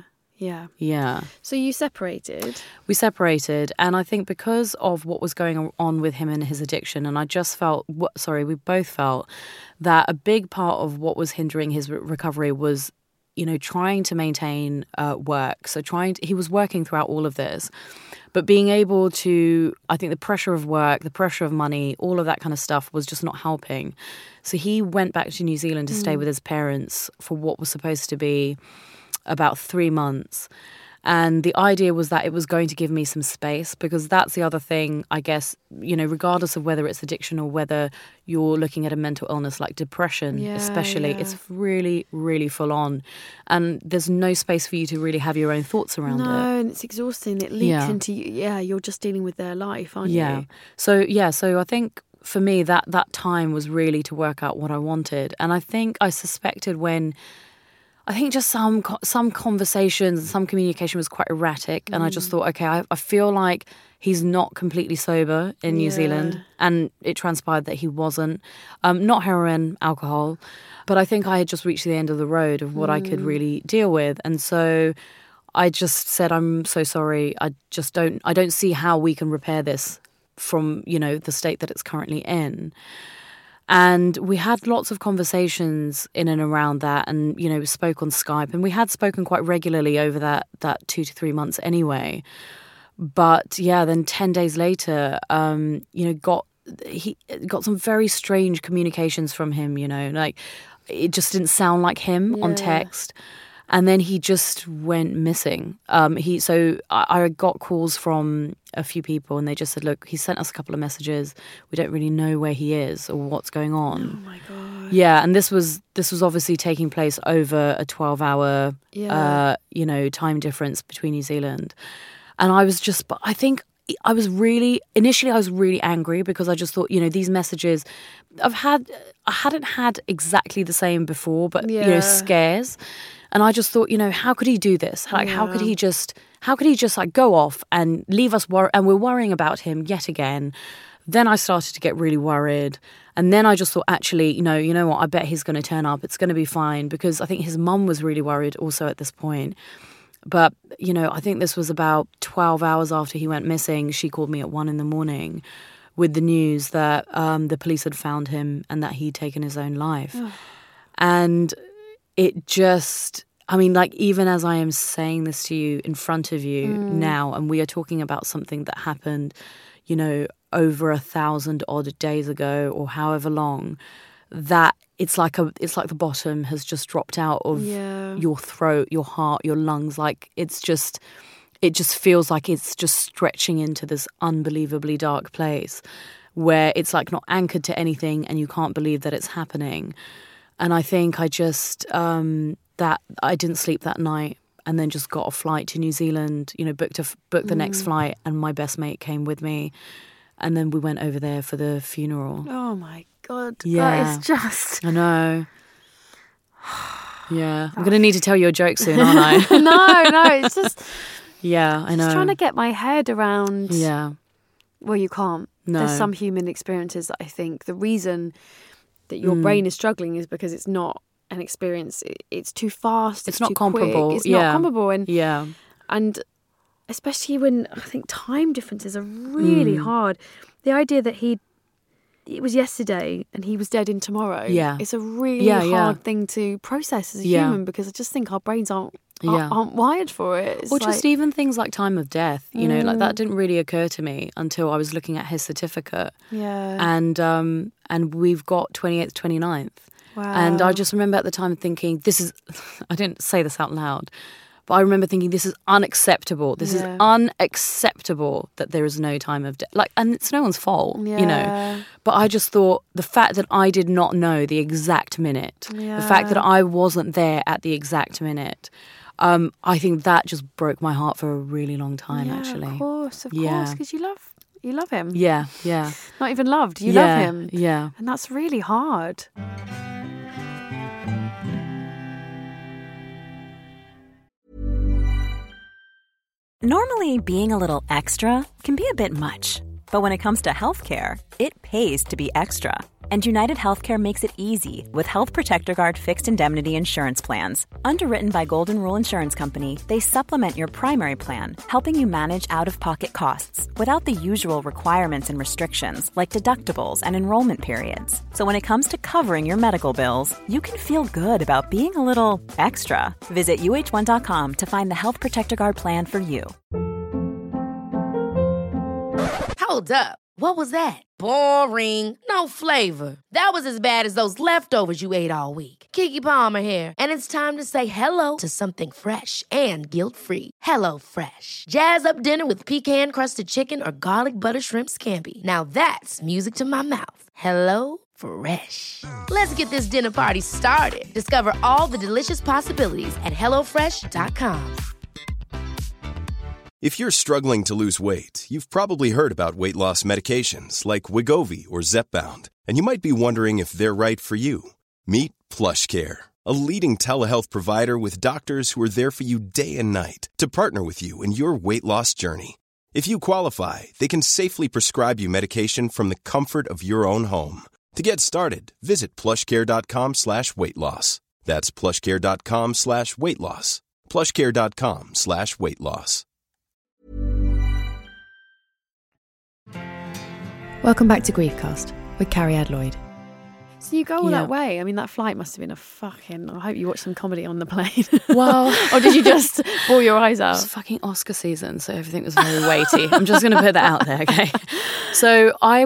[SPEAKER 5] Yeah.
[SPEAKER 2] So you separated?
[SPEAKER 5] We separated, and I think because of what was going on with him and his addiction, and I just felt, we both felt that a big part of what was hindering his recovery was, trying to maintain work. So he was working throughout all of this, but being able to, I think the pressure of work, the pressure of money, all of that kind of stuff was just not helping. So he went back to New Zealand to stay with his parents for what was supposed to be about 3 months. And the idea was that it was going to give me some space, because that's the other thing, I guess, regardless of whether it's addiction or whether you're looking at a mental illness like depression, especially, it's really, really full on. And there's no space for you to really have your own thoughts around it.
[SPEAKER 2] No, and it's exhausting. It leaks into you. You're just dealing with their life, aren't you?
[SPEAKER 5] So I think for me that time was really to work out what I wanted. And I think I suspected just some conversations and some communication was quite erratic, and I just thought, okay, I feel like He's not completely sober in New Zealand, and it transpired that he wasn't. Not heroin, alcohol, but I think I had just reached the end of the road of what I could really deal with. And so I just said, I'm so sorry. I don't see how we can repair this from, the state that it's currently in. And we had lots of conversations in and around that, and, we spoke on Skype, and we had spoken quite regularly over that 2 to 3 months anyway. But then 10 days later, got some very strange communications from him, like it just didn't sound like him on text. And then he just went missing. I got calls from a few people, and they just said, look, he sent us a couple of messages. We don't really know where he is or what's going on.
[SPEAKER 2] Oh my God.
[SPEAKER 5] Yeah, and this was obviously taking place over a 12-hour, time difference between New Zealand. And I was really angry because I just thought, these messages I hadn't had exactly the same before, but, scares. And I just thought, how could he do this? Like, how could he just like go off and leave us and we're worrying about him yet again. Then I started to get really worried. And then I just thought, actually, you know what? I bet he's going to turn up. It's going to be fine, because I think his mum was really worried also at this point. But, I think this was about 12 hours after he went missing. She called me at 1 a.m. with the news that the police had found him and that he'd taken his own life. And it just, even as I am saying this to you in front of you now, and we are talking about something that happened, over 1,000 odd days ago or however long, that it's like the bottom has just dropped out of your throat, your heart, your lungs. Like it just feels like it's just stretching into this unbelievably dark place where it's like not anchored to anything and you can't believe that it's happening. And I think I just, that I didn't sleep that night, and then just got a flight to New Zealand, booked the next flight, and my best mate came with me. And then we went over there for the funeral.
[SPEAKER 2] Oh my God.
[SPEAKER 5] Yeah.
[SPEAKER 2] That is just...
[SPEAKER 5] I know. Yeah. I'm going to need to tell you a joke soon, aren't I?
[SPEAKER 2] No, it's just...
[SPEAKER 5] Yeah, I know.
[SPEAKER 2] Just trying to get my head around...
[SPEAKER 5] Yeah.
[SPEAKER 2] Well, you can't.
[SPEAKER 5] No.
[SPEAKER 2] There's some human experiences that I think the reason that your brain is struggling is because it's not an experience. It's too fast.
[SPEAKER 5] It's not
[SPEAKER 2] too
[SPEAKER 5] comparable.
[SPEAKER 2] Quick. It's not comparable.
[SPEAKER 5] And
[SPEAKER 2] especially when I think time differences are really hard. The idea that it was yesterday and he was dead in tomorrow.
[SPEAKER 5] Yeah.
[SPEAKER 2] It's a really hard thing to process as a human, because I just think our brains aren't wired for it.
[SPEAKER 5] Or just even things like time of death, like that didn't really occur to me until I was looking at his certificate.
[SPEAKER 2] Yeah.
[SPEAKER 5] And we've got 28th, 29th.
[SPEAKER 2] Wow.
[SPEAKER 5] And I just remember at the time thinking, I didn't say this out loud, but I remember thinking, this is unacceptable. This is unacceptable that there is no time of death. And it's no one's fault, But I just thought the fact that I did not know the exact minute, the fact that I wasn't there at the exact minute, I think that just broke my heart for a really long time, actually.
[SPEAKER 2] Of course, because you love him.
[SPEAKER 5] Yeah.
[SPEAKER 2] Not even loved, you love him.
[SPEAKER 5] Yeah.
[SPEAKER 2] And that's really hard.
[SPEAKER 6] Normally, being a little extra can be a bit much. But when it comes to healthcare, it pays to be extra. And United Healthcare makes it easy with Health Protector Guard fixed indemnity insurance plans. Underwritten by Golden Rule Insurance Company, they supplement your primary plan, helping you manage out-of-pocket costs without the usual requirements and restrictions like deductibles and enrollment periods. So when it comes to covering your medical bills, you can feel good about being a little extra. Visit UH1.com to find the Health Protector Guard plan for you.
[SPEAKER 3] Hold up. What was that? Boring. No flavor. That was as bad as those leftovers you ate all week. Keke Palmer here, and it's time to say hello to something fresh and guilt-free. Hello Fresh. Jazz up dinner with pecan-crusted chicken or garlic butter shrimp scampi. Now that's music to my mouth. Hello Fresh. Let's get this dinner party started. Discover all the delicious possibilities at HelloFresh.com.
[SPEAKER 7] If you're struggling to lose weight, you've probably heard about weight loss medications like Wegovy or Zepbound, and you might be wondering if they're right for you. Meet PlushCare, a leading telehealth provider with doctors who are there for you day and night to partner with you in your weight loss journey. If you qualify, they can safely prescribe you medication from the comfort of your own home. To get started, visit plushcare.com/weight-loss. That's plushcare.com/weight-loss. plushcare.com/weight-loss.
[SPEAKER 2] Welcome back to Griefcast with Carrie Adloyd.
[SPEAKER 8] So you go all that way. I mean, that flight must have been I hope you watched some comedy on the plane.
[SPEAKER 5] Well,
[SPEAKER 8] or did you just bawl your eyes out?
[SPEAKER 5] It was fucking Oscar season, so everything was very weighty. I'm just going to put that out there, okay? So I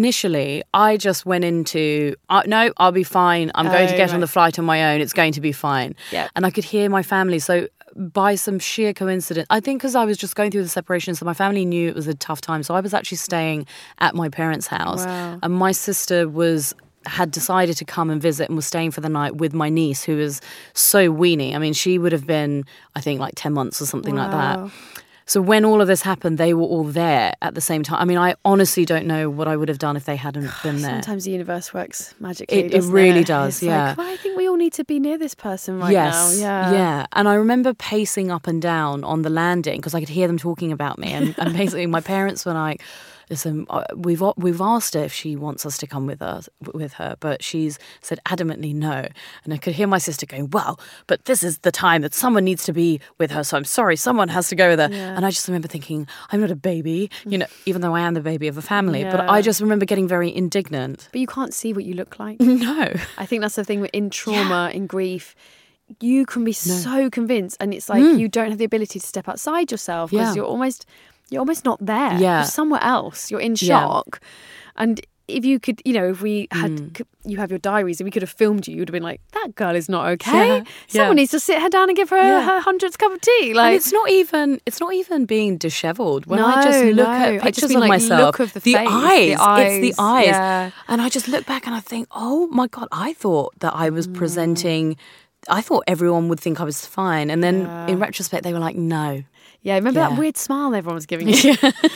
[SPEAKER 5] just went into, no, I'll be fine. I'm going to get on the flight on my own. It's going to be fine.
[SPEAKER 8] Yeah.
[SPEAKER 5] And I could hear my family. So by some sheer coincidence, I think because I was just going through the separation, so my family knew it was a tough time. So I was actually staying at my parents' house.
[SPEAKER 8] Wow.
[SPEAKER 5] And my sister had decided to come and visit and was staying for the night with my niece, who is so weenie. I mean, she would have been, I think, like 10 months or something like that. So when all of this happened, they were all there at the same time. I mean, I honestly don't know what I would have done if they hadn't been there.
[SPEAKER 8] Sometimes the universe works magically.
[SPEAKER 5] It really does,
[SPEAKER 8] it's
[SPEAKER 5] yeah.
[SPEAKER 8] Like, well, I think we all need to be near this person right now.
[SPEAKER 5] Yeah. And I remember pacing up and down on the landing because I could hear them talking about me. And basically my parents were like, listen, we've asked her if she wants us to come with her, but she's said adamantly no. And I could hear my sister going, well, but this is the time that someone needs to be with her, so I'm sorry, someone has to go with her. Yeah. And I just remember thinking, I'm not a baby, even though I am the baby of a family, but I just remember getting very indignant.
[SPEAKER 8] But you can't see what you look like.
[SPEAKER 5] No.
[SPEAKER 8] I think that's the thing in trauma, in grief. You can be so convinced, and it's like you don't have the ability to step outside yourself because you're almost not there.
[SPEAKER 5] Yeah.
[SPEAKER 8] You're somewhere else. You're in shock. And if you could, if we had, you have your diaries and we could have filmed you, you'd have been like, that girl is not okay. Someone needs to sit her down and give her her 100th cup of tea. Like,
[SPEAKER 5] and it's not even being dishevelled. When I just look at pictures of myself,
[SPEAKER 8] look of the face,
[SPEAKER 5] eyes, it's the eyes.
[SPEAKER 8] Yeah.
[SPEAKER 5] And I just look back and I think, oh my God, I thought that I was presenting, I thought everyone would think I was fine. And then in retrospect, they were like, no.
[SPEAKER 8] Yeah, remember that weird smile everyone was giving you?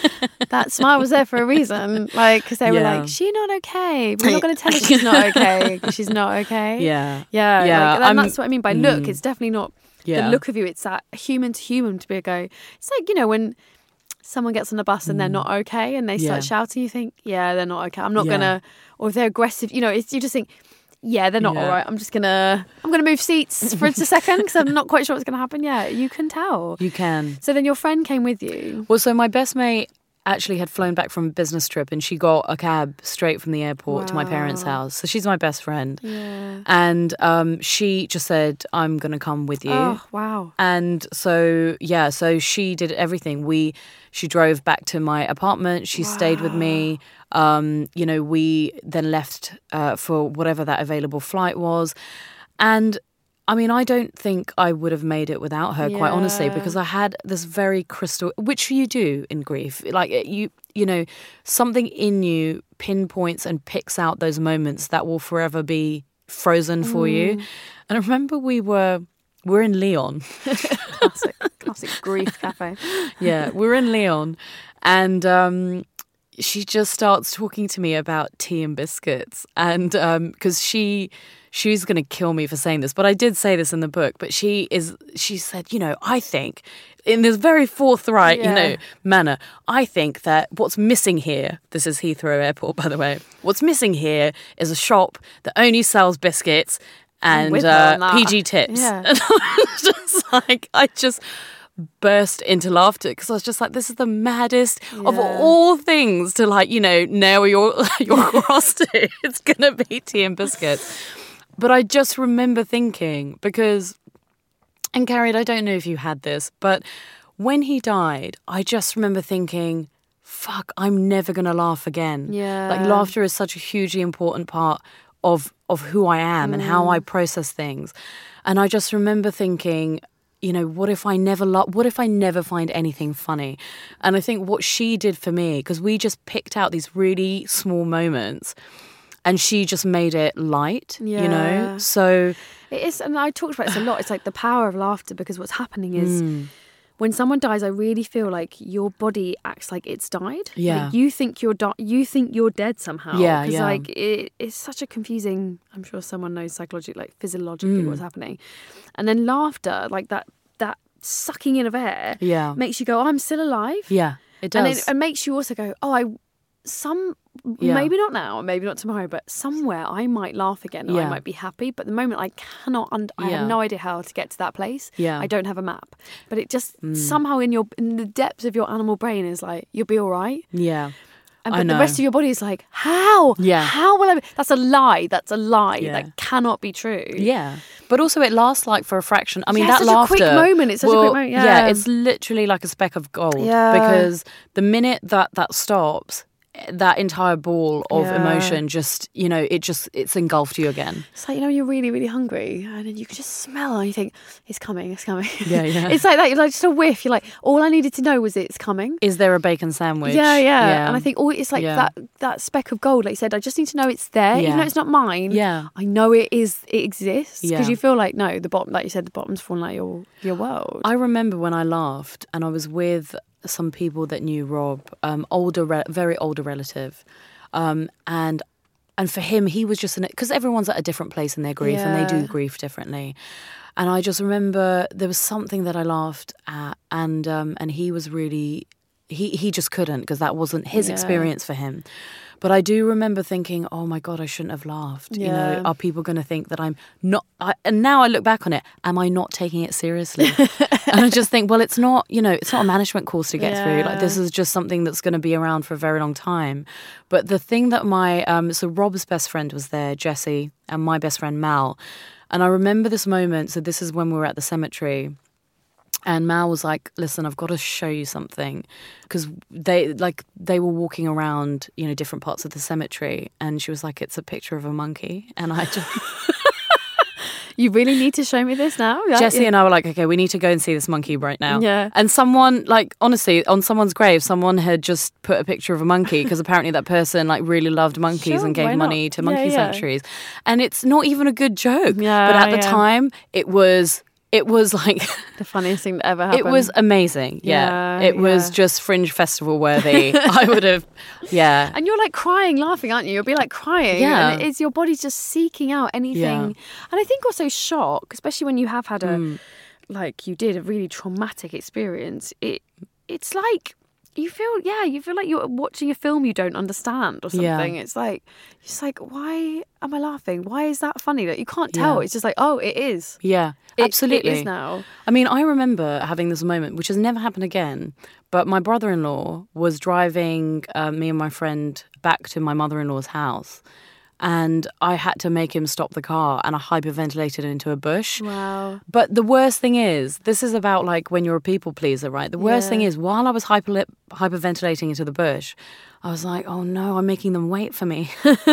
[SPEAKER 8] That smile was there for a reason. Like, because they were like, she's not okay. We're not going to tell her she's not okay because she's not okay.
[SPEAKER 5] Yeah.
[SPEAKER 8] Like, and that's what I mean by look. It's definitely not the look of you. It's that human to human to be a go. It's like, when someone gets on the bus and they're not okay and they start shouting, you think, they're not okay. I'm not going to, or if they're aggressive, you just think, they're not all right. I'm gonna move seats for just a second because I'm not quite sure what's gonna happen. Yeah, you can tell.
[SPEAKER 5] You can.
[SPEAKER 8] So then your friend came with you.
[SPEAKER 5] Well, so my best mate actually had flown back from a business trip and she got a cab straight from the airport to my parents' house. So she's my best friend. Yeah. And she just said, I'm gonna come with you.
[SPEAKER 8] Oh, wow.
[SPEAKER 5] And so so she did everything. She drove back to my apartment. She stayed with me. We then left for whatever that available flight was. And I mean, I don't think I would have made it without her, quite honestly, because I had this very crystal, which you do in grief. Like something in you pinpoints and picks out those moments that will forever be frozen for you. And I remember we're in Lyon.
[SPEAKER 8] Classic grief cafe.
[SPEAKER 5] Yeah, we're in Lyon. And she just starts talking to me about tea and biscuits. And because she's going to kill me for saying this, but I did say this in the book. But she said, I think in this very forthright, manner, I think that what's missing here, this is Heathrow Airport, by the way, what's missing here is a shop that only sells biscuits and PG tips. Yeah. And I just burst into laughter because I was just like, this is the maddest of all things to nail your cross to. It's gonna be tea and biscuits. But I just remember thinking, and Carrie, I don't know if you had this, but when he died, I just remember thinking, fuck, I'm never gonna laugh again.
[SPEAKER 8] Yeah.
[SPEAKER 5] Like, laughter is such a hugely important part of who I am and how I process things. And I just remember thinking, what if I never find anything funny? And I think what she did for me, because we just picked out these really small moments and she just made it light, So
[SPEAKER 8] it is, and I talked about this a lot. It's like the power of laughter, because what's happening is when someone dies, I really feel like your body acts like it's died.
[SPEAKER 5] Yeah.
[SPEAKER 8] Like you think you're dead somehow.
[SPEAKER 5] Yeah.
[SPEAKER 8] Because
[SPEAKER 5] Yeah.
[SPEAKER 8] it's such a confusing, I'm sure someone knows psychologically, like physiologically what's happening. And then laughter, like that sucking in of air, makes you go, oh, I'm still alive.
[SPEAKER 5] Yeah. It does.
[SPEAKER 8] And it makes you also go, maybe not now, maybe not tomorrow, but somewhere I might laugh again or I might be happy. But at the moment I cannot, I have no idea how to get to that place.
[SPEAKER 5] Yeah.
[SPEAKER 8] I don't have a map. But it just somehow in the depths of your animal brain is like, you'll be all right.
[SPEAKER 5] Yeah.
[SPEAKER 8] But the rest of your body is like, how?
[SPEAKER 5] Yeah.
[SPEAKER 8] How will I be? That's a lie. That's a lie.
[SPEAKER 5] Yeah.
[SPEAKER 8] That cannot be true.
[SPEAKER 5] Yeah. But also it lasts like for a fraction. I mean,
[SPEAKER 8] that
[SPEAKER 5] such
[SPEAKER 8] laughter.
[SPEAKER 5] a quick
[SPEAKER 8] moment. It's such a quick moment. Yeah.
[SPEAKER 5] It's literally like a speck of gold.
[SPEAKER 8] Yeah.
[SPEAKER 5] Because the minute that stops, that entire ball of emotion just, it's engulfed you again.
[SPEAKER 8] It's like, you're really, really hungry and then you can just smell and you think, it's coming.
[SPEAKER 5] Yeah, yeah.
[SPEAKER 8] It's like that. You're like just a whiff. You're like, all I needed to know was it's coming.
[SPEAKER 5] Is there a bacon sandwich?
[SPEAKER 8] Yeah. And I think it's like that speck of gold, like you said, I just need to know it's there. Even though it's not mine.
[SPEAKER 5] Yeah.
[SPEAKER 8] I know it exists. Because
[SPEAKER 5] Yeah.
[SPEAKER 8] you feel like, no, the bottom, like you said, the bottom's falling out your world.
[SPEAKER 5] I remember when I laughed and I was with some people that knew Rob, very older relative, and for him he was just because everyone's at a different place in their grief and they do grief differently, and I just remember there was something that I laughed at and he was really he just couldn't because that wasn't his experience for him. But I do remember thinking, oh my God, I shouldn't have laughed.
[SPEAKER 8] Yeah.
[SPEAKER 5] Are people going to think that I'm not... and now I look back on it, am I not taking it seriously? And I just think, well, it's not, it's not a management course to get through. Like, this is just something that's going to be around for a very long time. But the thing that so Rob's best friend was there, Jessie, and my best friend, Mal. And I remember this moment, so this is when we were at the cemetery. And Mal was like, listen, I've got to show you something. Because they were walking around, different parts of the cemetery. And she was like, it's a picture of a monkey. And I just...
[SPEAKER 8] You really need to show me this now?
[SPEAKER 5] Jessie and I were like, okay, we need to go and see this monkey right now.
[SPEAKER 8] Yeah.
[SPEAKER 5] And someone, honestly, on someone's grave, someone had just put a picture of a monkey because apparently that person, really loved monkeys and gave money to monkey sanctuaries. And it's not even a good joke.
[SPEAKER 8] Yeah,
[SPEAKER 5] but at the time, it was like...
[SPEAKER 8] the funniest thing that ever happened.
[SPEAKER 5] It was amazing. Yeah. It was just Fringe Festival worthy. I would have... Yeah.
[SPEAKER 8] And you're like crying, laughing, aren't you? You'll be like crying.
[SPEAKER 5] Yeah.
[SPEAKER 8] And it's your body's just seeking out anything.
[SPEAKER 5] Yeah.
[SPEAKER 8] And I think also shock, especially when you have had like you did, a really traumatic experience. It's like... You feel like you're watching a film you don't understand or something.
[SPEAKER 5] Yeah.
[SPEAKER 8] It's like, why am I laughing? Why is that funny? That you can't tell. Yeah. It's just like, oh, it is.
[SPEAKER 5] Yeah, absolutely.
[SPEAKER 8] It is now.
[SPEAKER 5] I mean, I remember having this moment, which has never happened again, but my brother-in-law was driving me and my friend back to my mother-in-law's house. And I had to make him stop the car and I hyperventilated into a bush.
[SPEAKER 8] Wow.
[SPEAKER 5] But the worst thing is, this is about when you're a people pleaser, right? The worst thing is, while I was hyperventilating into the bush, I was like, oh no, I'm making them wait for me. What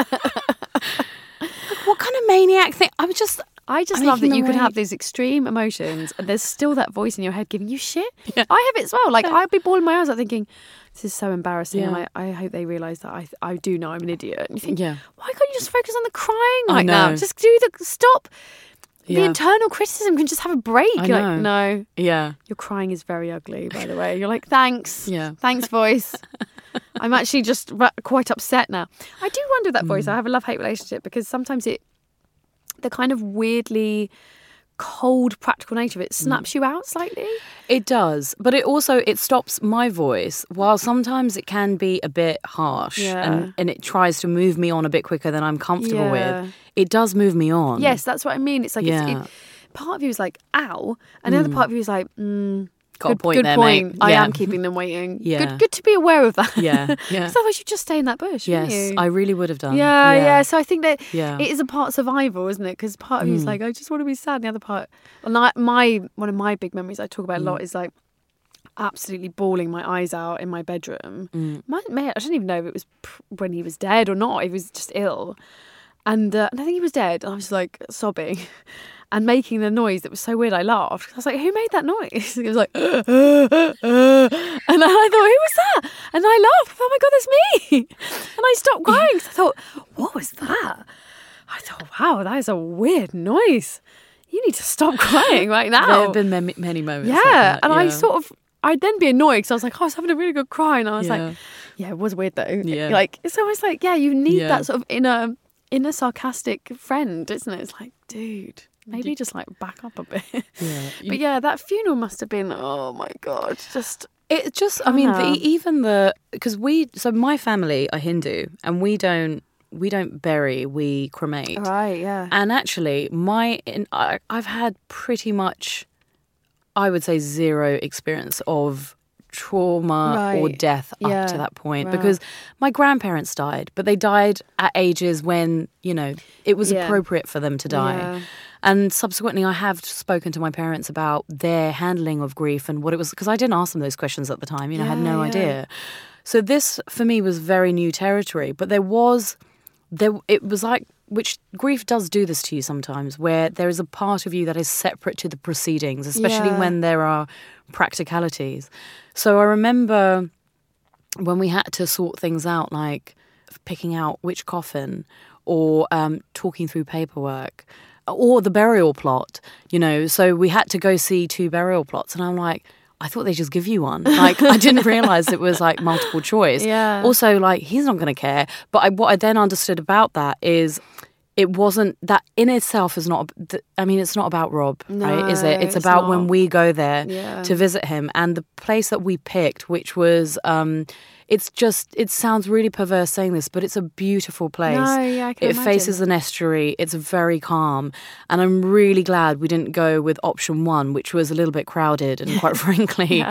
[SPEAKER 5] kind of maniac thing? I just
[SPEAKER 8] love that you can have these extreme emotions and there's still that voice in your head giving you shit. Yeah. I have it as well. I'd be bawling my eyes out thinking, this is so embarrassing.
[SPEAKER 5] Yeah.
[SPEAKER 8] And I hope they realise that I do know I'm an idiot. And you think,
[SPEAKER 5] yeah.
[SPEAKER 8] Why can't you just focus on the crying
[SPEAKER 5] right
[SPEAKER 8] now? Just do stop.
[SPEAKER 5] Yeah.
[SPEAKER 8] The internal criticism can just have a break.
[SPEAKER 5] I
[SPEAKER 8] You're
[SPEAKER 5] know.
[SPEAKER 8] like, no.
[SPEAKER 5] Yeah.
[SPEAKER 8] Your crying is very ugly, by the way. You're like, thanks.
[SPEAKER 5] Yeah.
[SPEAKER 8] Thanks, voice. I'm actually just quite upset now. I do wonder that voice. I have a love-hate relationship because sometimes the kind of weirdly cold practical nature of it snaps you out slightly.
[SPEAKER 5] It does, but it stops my voice, while sometimes it can be a bit harsh and it tries to move me on a bit quicker than I'm comfortable with. It does move me on.
[SPEAKER 8] Yes, that's what I mean. It's like part of you is like, ow, and the other part of you is like,
[SPEAKER 5] Got a point
[SPEAKER 8] good
[SPEAKER 5] there,
[SPEAKER 8] point.
[SPEAKER 5] mate.
[SPEAKER 8] I
[SPEAKER 5] Yeah.
[SPEAKER 8] am keeping them waiting.
[SPEAKER 5] Yeah.
[SPEAKER 8] Good to be aware of that.
[SPEAKER 5] Yeah.
[SPEAKER 8] Because otherwise you'd just stay in that bush, wouldn't
[SPEAKER 5] Yes,
[SPEAKER 8] you?
[SPEAKER 5] I really would have done.
[SPEAKER 8] Yeah. So I think that
[SPEAKER 5] Yeah.
[SPEAKER 8] it is a part of survival, isn't it? Because part of you is like, I just want to be sad. And the other part, and one of my big memories I talk about a lot is like absolutely bawling my eyes out in my bedroom. I don't even know if it was when he was dead or not. He was just ill. And I think he was dead. And I was like sobbing and making the noise that was so weird. I laughed. I was like, who made that noise? It was like, and I thought, who was that? And I laughed. I thought, oh my God, that's me. And I stopped crying. I thought, what was that? I thought, wow, that is a weird noise. You need to stop crying right now.
[SPEAKER 5] There have been many moments like
[SPEAKER 8] Yeah.
[SPEAKER 5] that,
[SPEAKER 8] And I'd then be annoyed because I was like, I was having a really good cry. And I was
[SPEAKER 5] Yeah.
[SPEAKER 8] like, yeah, it was weird though.
[SPEAKER 5] Yeah.
[SPEAKER 8] Like, it's almost like, you need
[SPEAKER 5] Yeah.
[SPEAKER 8] that sort of inner sarcastic friend, isn't it? It's like, dude, maybe just back up a bit.
[SPEAKER 5] Yeah.
[SPEAKER 8] But that funeral must have been, oh my God, just
[SPEAKER 5] It just, because my family are Hindu and we don't bury, we cremate.
[SPEAKER 8] Right, yeah.
[SPEAKER 5] And actually, I've had pretty much, I would say, zero experience of trauma or death up to that point, because my grandparents died, but they died at ages when, it was appropriate for them to die.
[SPEAKER 8] Yeah.
[SPEAKER 5] And subsequently, I have spoken to my parents about their handling of grief and what it was, because I didn't ask them those questions at the time. I had no idea. So this, for me, was very new territory. But it was like, which grief does do this to you sometimes, where there is a part of you that is separate to the proceedings, especially when there are practicalities. So I remember when we had to sort things out, like picking out which coffin or talking through paperwork or the burial plot, so we had to go see 2 burial plots. And I'm like, I thought they just give you one. Like, I didn't realise it was like multiple choice.
[SPEAKER 8] Yeah.
[SPEAKER 5] Also, like, he's not going to care. But what I then understood about that is it wasn't, that in itself is not, it's not about Rob, right? Is it? It's about when we go there to visit him. And the place that we picked, which was, it sounds really perverse saying this, but it's a beautiful place.
[SPEAKER 8] No, I can imagine.
[SPEAKER 5] Faces an estuary. It's very calm. And I'm really glad we didn't go with option 1, which was a little bit crowded and quite frankly,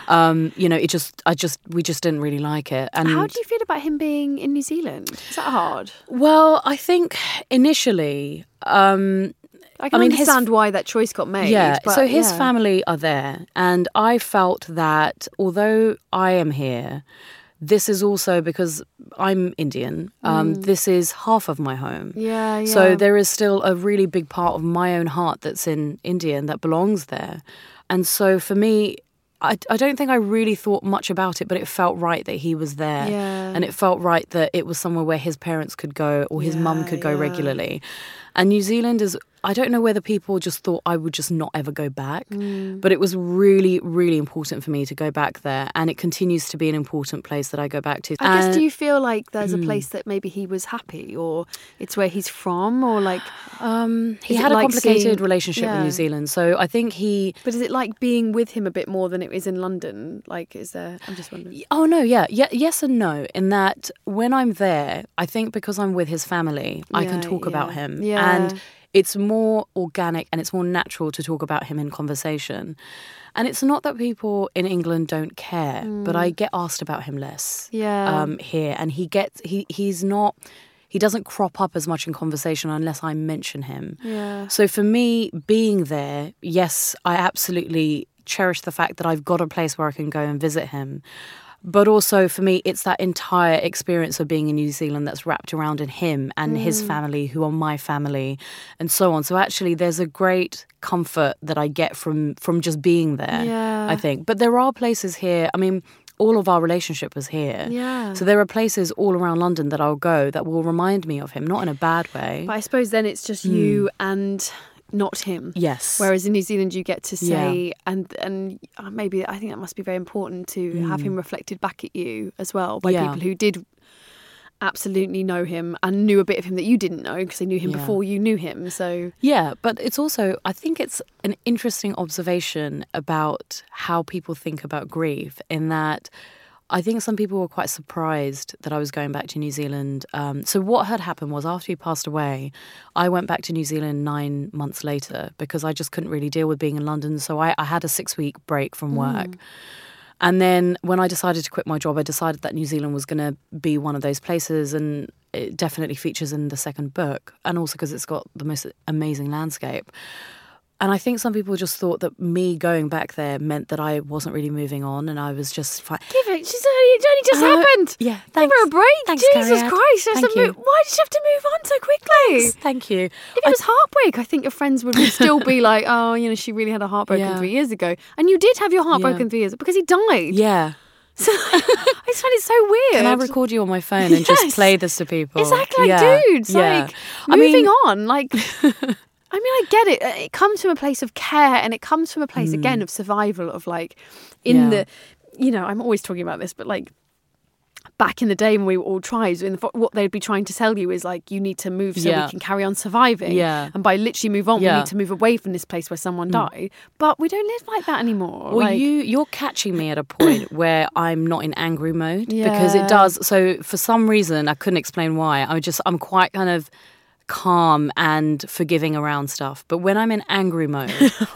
[SPEAKER 5] we just didn't really like it. And
[SPEAKER 8] how do you feel about him being in New Zealand? Is that hard?
[SPEAKER 5] Well, I think initially,
[SPEAKER 8] I can understand why that choice got made.
[SPEAKER 5] Yeah,
[SPEAKER 8] but,
[SPEAKER 5] so his family are there. And I felt that although I am here, this is also because I'm Indian. This is half of my home.
[SPEAKER 8] Yeah.
[SPEAKER 5] So there is still a really big part of my own heart that's in India and that belongs there. And so for me, I don't think I really thought much about it, but it felt right that he was there.
[SPEAKER 8] Yeah.
[SPEAKER 5] And it felt right that it was somewhere where his parents could go or his mum could go regularly. And New Zealand is, I don't know whether people just thought I would just not ever go back, but it was really, really important for me to go back there. And it continues to be an important place that I go back to.
[SPEAKER 8] I guess, do you feel like there's a place that maybe he was happy, or it's where he's from, or like...
[SPEAKER 5] he had a complicated relationship with New Zealand, so I think
[SPEAKER 8] But is it like being with him a bit more than it is in London? Like, is there... I'm just wondering.
[SPEAKER 5] Oh, no, yes and no, in that when I'm there, I think because I'm with his family, I can talk about him.
[SPEAKER 8] Yeah.
[SPEAKER 5] And it's more organic and it's more natural to talk about him in conversation. And it's not that people in England don't care, but I get asked about him less here. And he doesn't crop up as much in conversation unless I mention him.
[SPEAKER 8] Yeah.
[SPEAKER 5] So for me, being there, yes, I absolutely cherish the fact that I've got a place where I can go and visit him. But also for me, it's that entire experience of being in New Zealand that's wrapped around in him and his family, who are my family, and so on. So actually, there's a great comfort that I get from just being there, I think. But there are places here, all of our relationship was here.
[SPEAKER 8] Yeah.
[SPEAKER 5] So there are places all around London that I'll go that will remind me of him, not in a bad way.
[SPEAKER 8] But I suppose then it's just you and... not him.
[SPEAKER 5] Yes.
[SPEAKER 8] Whereas in New Zealand you get to say, and maybe I think that must be very important to have him reflected back at you as well by people who did absolutely know him and knew a bit of him that you didn't know because they knew him before you knew him. So
[SPEAKER 5] but it's also, I think it's an interesting observation about how people think about grief, in that I think some people were quite surprised that I was going back to New Zealand. So what had happened was, after he passed away, I went back to New Zealand 9 months later because I just couldn't really deal with being in London. So I had a 6-week break from work. And then when I decided to quit my job, I decided that New Zealand was going to be one of those places, and it definitely features in the second book, and also because it's got the most amazing landscape. And I think some people just thought that me going back there meant that I wasn't really moving on, and I was just fine.
[SPEAKER 8] It only just happened.
[SPEAKER 5] Yeah,
[SPEAKER 8] thanks. Give her a break.
[SPEAKER 5] Thanks,
[SPEAKER 8] Jesus
[SPEAKER 5] Carrie.
[SPEAKER 8] Christ.
[SPEAKER 5] Thank you.
[SPEAKER 8] Why did you have to move on so quickly?
[SPEAKER 5] Thanks. Thank you.
[SPEAKER 8] If it was heartbreak, I think your friends would still be like, oh, she really had a heartbroken 3 years ago. And you did have your heartbroken 3 years ago because he died.
[SPEAKER 5] Yeah.
[SPEAKER 8] So I just find it so weird.
[SPEAKER 5] Can I record you on my phone and just play this to people?
[SPEAKER 8] Exactly, dudes. Like, moving on. Like... I get it. It comes from a place of care, and it comes from a place, again, of survival, of like, I'm always talking about this, but like, back in the day when we were all tribes, what they'd be trying to tell you is like, you need to move so we can carry on surviving.
[SPEAKER 5] Yeah.
[SPEAKER 8] And by literally move on, we need to move away from this place where someone died. But we don't live like that anymore.
[SPEAKER 5] Well, you're catching me at a point where I'm not in angry mode because it does. So for some reason, I couldn't explain why. I'm quite kind of calm and forgiving around stuff, but when I'm in angry mode,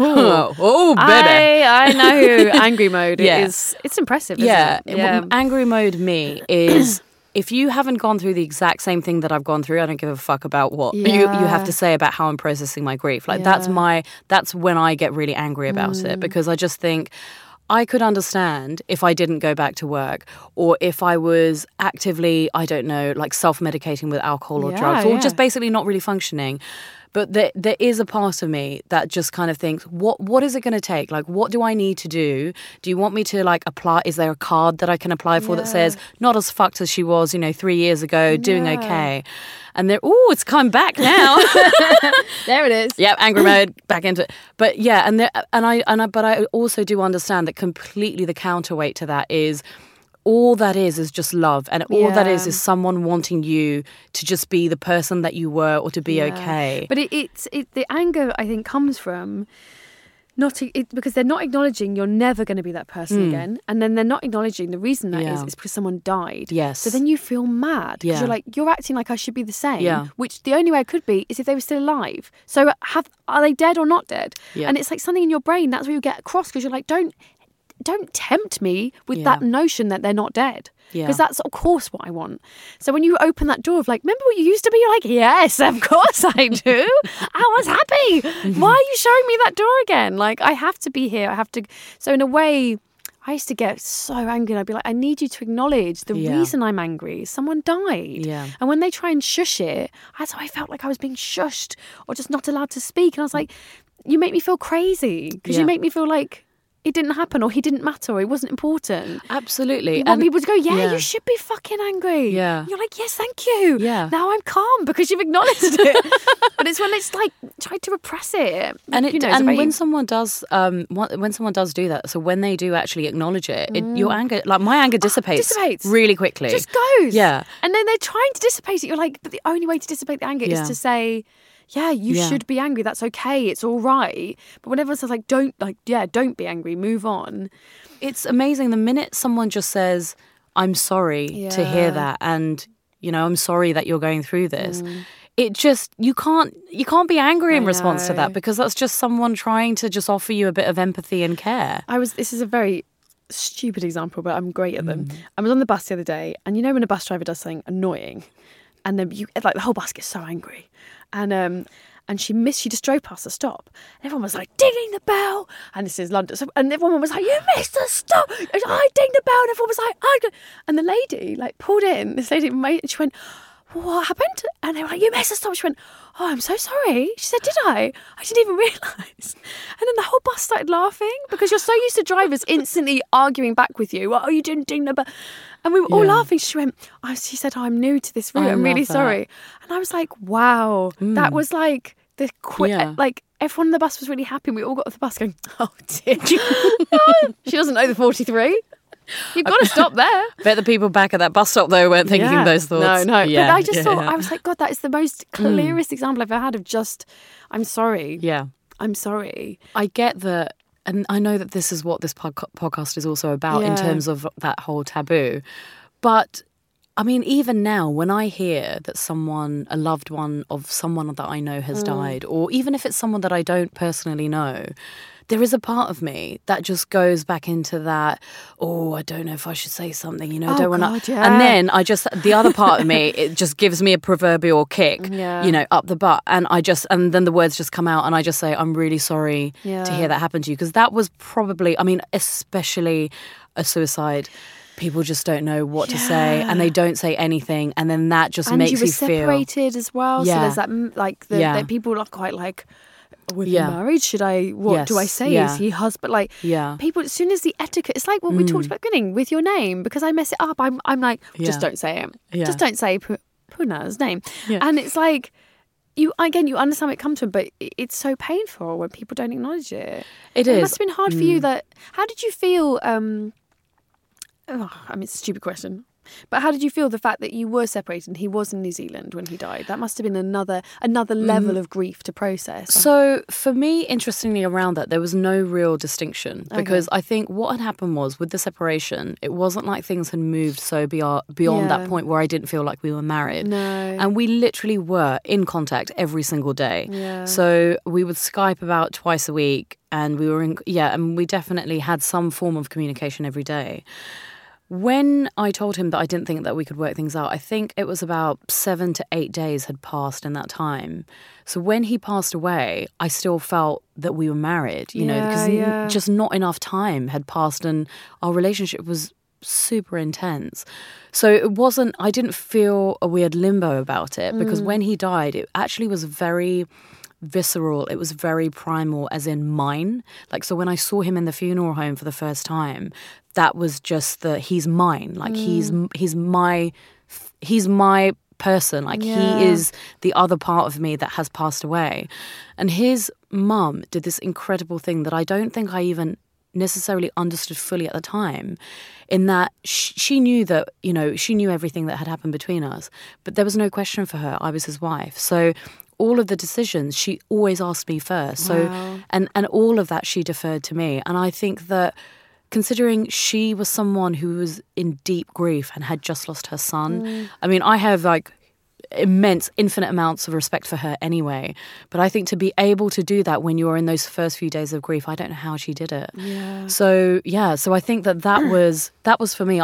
[SPEAKER 5] oh baby,
[SPEAKER 8] I know who angry mode is. It's impressive, isn't it?
[SPEAKER 5] Yeah. Angry mode me is if you haven't gone through the exact same thing that I've gone through, I don't give a fuck about what you have to say about how I'm processing my grief. Like that's when I get really angry about it, because I just think I could understand if I didn't go back to work, or if I was actively, I don't know, like self-medicating with alcohol or drugs, or just basically not really functioning. But there is a part of me that just kind of thinks, what is it going to take? Like, what do I need to do? Do you want me to like apply? Is there a card that I can apply for that says not as fucked as she was, 3 years ago, doing okay? And it's coming back now.
[SPEAKER 8] There it is.
[SPEAKER 5] Yep, angry mode, back into it. But yeah, but I also do understand that completely the counterweight to that is all that is just love, and all that is someone wanting you to just be the person that you were, or to be okay.
[SPEAKER 8] But the anger, I think, comes from because they're not acknowledging you're never going to be that person again, and then they're not acknowling the reason that is because someone died.
[SPEAKER 5] Yes.
[SPEAKER 8] So then you feel mad because you're like, you're acting like I should be the same. Yeah. Which the only way I could be is if they were still alive. So are they dead or not dead? Yeah. And it's like something in your brain, that's where you get across, because you're like, don't tempt me with that notion that they're not dead. Because that's, of course, what I want. So when you open that door of like, remember what you used to be? You're like, yes, of course I do. I was happy. Why are you showing me that door again? Like, I have to be here. I have to. So in a way, I used to get so angry. And I'd be like, I need you to acknowledge the reason I'm angry. Someone died. Yeah. And when they try and shush it, that's how I felt like I was being shushed or just not allowed to speak. And I was like, you make me feel crazy, because you make me feel like it didn't happen, or he didn't matter, or it wasn't important.
[SPEAKER 5] Absolutely.
[SPEAKER 8] You want people to go, you should be fucking angry. Yeah. And you're like, yes, thank you. Yeah. Now I'm calm because you've acknowledged it. But it's when it's like tried to repress it.
[SPEAKER 5] And when someone does do that, so when they do actually acknowledge it, your anger, like my anger dissipates really quickly.
[SPEAKER 8] Just goes.
[SPEAKER 5] Yeah.
[SPEAKER 8] And then they're trying to dissipate it. You're like, but the only way to dissipate the anger is to say, you should be angry. That's okay. It's all right. But whenever someone's like, don't be angry. Move on.
[SPEAKER 5] It's amazing. The minute someone just says, I'm sorry to hear that, and, I'm sorry that you're going through this. It just, you can't be angry in response to that, because that's just someone trying to just offer you a bit of empathy and care.
[SPEAKER 8] This is a very stupid example, but I'm great at them. I was on the bus the other day, and when a bus driver does something annoying, and then the whole bus gets so angry. And she just drove past the stop. And everyone was like, dinging the bell. And this is London. And everyone was like, you missed the stop. I dinged the bell. And everyone was like, I. And the lady pulled in. This lady, she went, what happened? And they were like, you missed the stop. She went, oh, I'm so sorry. She said, did I? I didn't even realise. And then the whole bus started laughing, because you're so used to drivers instantly arguing back with you. Oh, you didn't ding the bell. And we were all laughing. She went, she said, I'm new to this route. I'm really sorry. And I was like, wow, that was like the like everyone on the bus was really happy. And we all got off the bus going, oh, did you? She doesn't know the 43. You've got to stop there.
[SPEAKER 5] Bet the people back at that bus stop, though, weren't thinking those thoughts.
[SPEAKER 8] No. Yeah, but I just thought, I was like, God, that is the most clearest example I've ever had of just, I'm sorry. Yeah. I'm sorry.
[SPEAKER 5] I get that. And I know that this is what this podcast is also about in terms of that whole taboo. But, I mean, even now, when I hear that a loved one of someone that I know has died, or even if it's someone that I don't personally know, there is a part of me that just goes back into that, I don't know if I should say something, I don't want to. And then the other part of me, it just gives me a proverbial kick, up the butt. And then the words just come out, and I just say, I'm really sorry to hear that happen to you. Because that was probably, especially a suicide. People just don't know what to say, and they don't say anything. And then that just makes you feel.
[SPEAKER 8] And you were separated as well. Yeah. So there's that, that people are quite like, we're married, should I, do I say? Is he husband? People, as soon as the etiquette, it's like what we talked about at the beginning with your name, because I mess it up, I'm like, just don't say it. Yeah. Just don't say Puna's name. Yeah. And it's like, you understand where it comes from, but it's so painful when people don't acknowledge it. It must have been hard for you. How did you feel, it's a stupid question. But how did you feel the fact that you were separated and he was in New Zealand when he died? That must have been another level of grief to process.
[SPEAKER 5] So for me, interestingly, around that, there was no real distinction because I think what had happened was with the separation, it wasn't like things had moved so beyond that point where I didn't feel like we were married.
[SPEAKER 8] No.
[SPEAKER 5] And we literally were in contact every single day.
[SPEAKER 8] Yeah.
[SPEAKER 5] So we would Skype about twice a week and and we definitely had some form of communication every day. When I told him that I didn't think that we could work things out, I think it was about 7 to 8 days had passed in that time. So when he passed away, I still felt that we were married, you know, because just not enough time had passed and our relationship was super intense. So I didn't feel a weird limbo about it because when he died, it actually was very visceral. It was very primal, as in mine. Like, so when I saw him in the funeral home for the first time, that was just he's mine. Like he's my person. Like he is the other part of me that has passed away. And his mum did this incredible thing that I don't think I even necessarily understood fully at the time, in that she knew that, you know, she knew everything that had happened between us, but there was no question for her. I was his wife. So all of the decisions, she always asked me first. So, and all of that she deferred to me. And I think that considering she was someone who was in deep grief and had just lost her son, I mean, I have like infinite amounts of respect for her anyway. But I think to be able to do that when you're in those first few days of grief, I don't know how she did it.
[SPEAKER 8] Yeah.
[SPEAKER 5] So I think that was for me.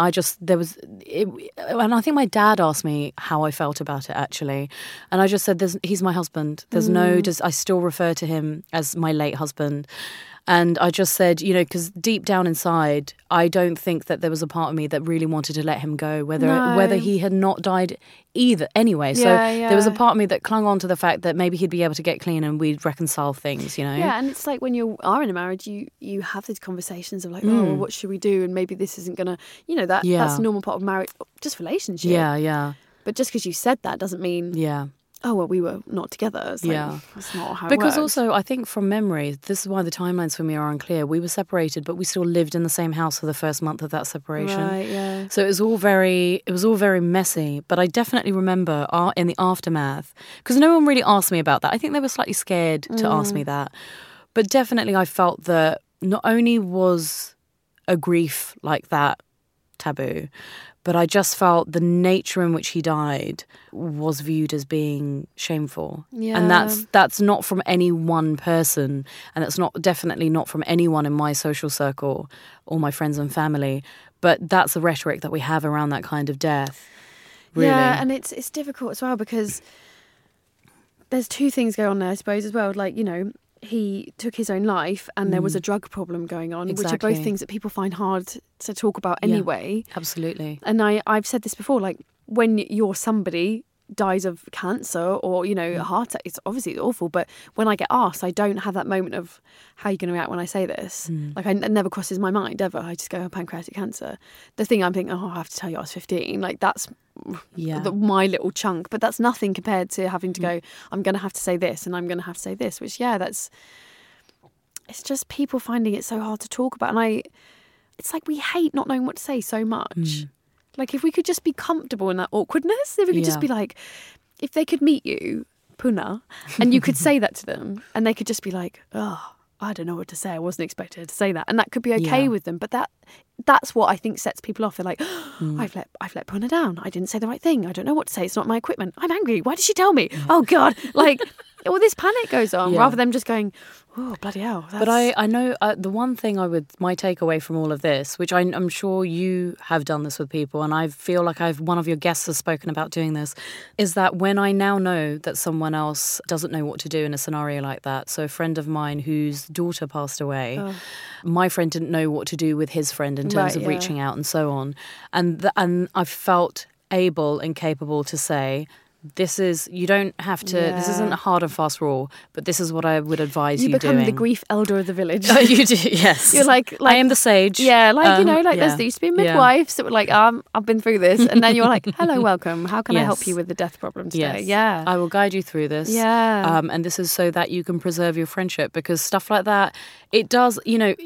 [SPEAKER 5] And I think my dad asked me how I felt about it actually, and I just said, he's my husband. There's I still refer to him as my late husband. And I just said, you know, because deep down inside, I don't think that there was a part of me that really wanted to let him go, whether he had not died either. Anyway, so there was a part of me that clung on to the fact that maybe he'd be able to get clean and we'd reconcile things, you know?
[SPEAKER 8] Yeah, and it's like when you are in a marriage, you have these conversations of like, oh, well, what should we do? And maybe this isn't going to, you know, that's a normal part of marriage, just relationship.
[SPEAKER 5] Yeah, yeah.
[SPEAKER 8] But just because you said that doesn't mean...
[SPEAKER 5] Yeah.
[SPEAKER 8] Oh, well, we were not together. It's like, that's not how it
[SPEAKER 5] because
[SPEAKER 8] works.
[SPEAKER 5] Also, I think from memory, this is why the timelines for me are unclear. We were separated, but we still lived in the same house for the first month of that separation.
[SPEAKER 8] Right, yeah.
[SPEAKER 5] So it was all very messy. But I definitely remember in the aftermath, because no one really asked me about that. I think they were slightly scared to ask me that. But definitely I felt that not only was a grief like that taboo, but I just felt the nature in which he died was viewed as being shameful.
[SPEAKER 8] Yeah.
[SPEAKER 5] And that's not from any one person, and it's definitely not from anyone in my social circle or my friends and family. But that's the rhetoric that we have around that kind of death. Really.
[SPEAKER 8] Yeah, and it's difficult as well because there's two things going on there, I suppose, as well. Like, you know, he took his own life and there was a drug problem going on, which are both things that people find hard to talk about anyway.
[SPEAKER 5] Yeah, absolutely.
[SPEAKER 8] And I've said this before, like when somebody dies of cancer or, you know, a heart attack, it's obviously awful, but when I get asked, I don't have that moment of how are you going to react when I say this? Like it never crosses my mind ever. I just go, oh, pancreatic cancer. The thing I'm thinking, oh, I have to tell you I was 15, like that's my little chunk, but that's nothing compared to having to go, I'm going to have to say this and I'm going to have to say this, which it's just people finding it so hard to talk about. And it's like we hate not knowing what to say so much. Like if we could just be comfortable in that awkwardness, if we could just be like, if they could meet you, Puna, and you could say that to them and they could just be like, oh, I don't know what to say. I wasn't expected to say that. And that could be okay with them. But that's what I think sets people off. They're like, I've let Puna down. I didn't say the right thing. I don't know what to say. It's not my equipment. I'm angry. Why did she tell me? Oh, God. Like, all this panic goes on rather than just going, oh, bloody hell.
[SPEAKER 5] But I know the one thing my takeaway from all of this, which I'm sure you have done this with people, and I feel like one of your guests has spoken about doing this, is that when I now know that someone else doesn't know what to do in a scenario like that, so a friend of mine whose daughter passed away, my friend didn't know what to do with his friend in terms of reaching out and so on. And I felt able and capable to say, you don't have to, this isn't a hard and fast rule, but this is what I would advise you doing.
[SPEAKER 8] You become the grief elder of the village.
[SPEAKER 5] Oh, you do, yes.
[SPEAKER 8] You're like
[SPEAKER 5] I am the sage.
[SPEAKER 8] Yeah, like, there used to be midwives that were like, I've been through this. And then you're like, hello, welcome. How can I help you with the death problem today?
[SPEAKER 5] Yes.
[SPEAKER 8] Yeah.
[SPEAKER 5] I will guide you through this.
[SPEAKER 8] Yeah.
[SPEAKER 5] And this is so that you can preserve your friendship, because stuff like that, it does,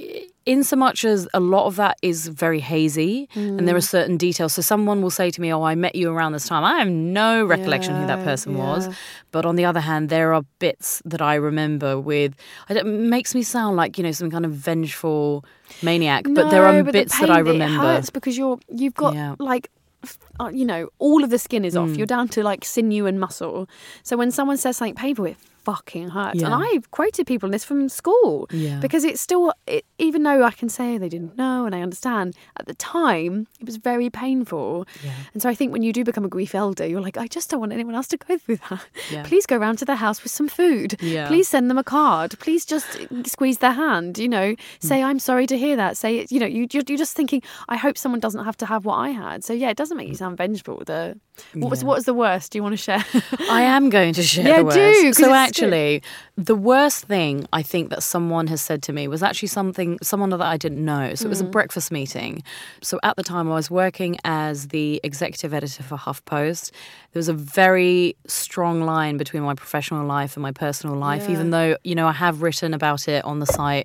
[SPEAKER 5] in so much as a lot of that is very hazy and there are certain details. So someone will say to me, oh, I met you around this time. I have no recollection who that person was. But on the other hand, there are bits that I remember with, it makes me sound like, some kind of vengeful maniac. But there are bits that I remember.
[SPEAKER 8] It hurts because you've got like, all of the skin is off. You're down to like sinew and muscle. So when someone says something painful, it fucking hurts. And I've quoted people on this from school because it's still, even though I can say they didn't know and I understand, at the time it was very painful. And so I think when you do become a grief elder, you're like, I just don't want anyone else to go through that. Please go round to their house with some food. Please send them a card. Please just squeeze their hand, say I'm sorry to hear that. Say, you're just thinking, I hope someone doesn't have to have what I had. So it doesn't make you sound vengeful. What was the worst? Do you want to share?
[SPEAKER 5] I am going to share the worst.
[SPEAKER 8] Do.
[SPEAKER 5] So actually, the worst thing I think that someone has said to me was actually someone that I didn't know. So it was a breakfast meeting. So at the time I was working as the executive editor for HuffPost. There was a very strong line between my professional life and my personal life, even though, I have written about it on the site,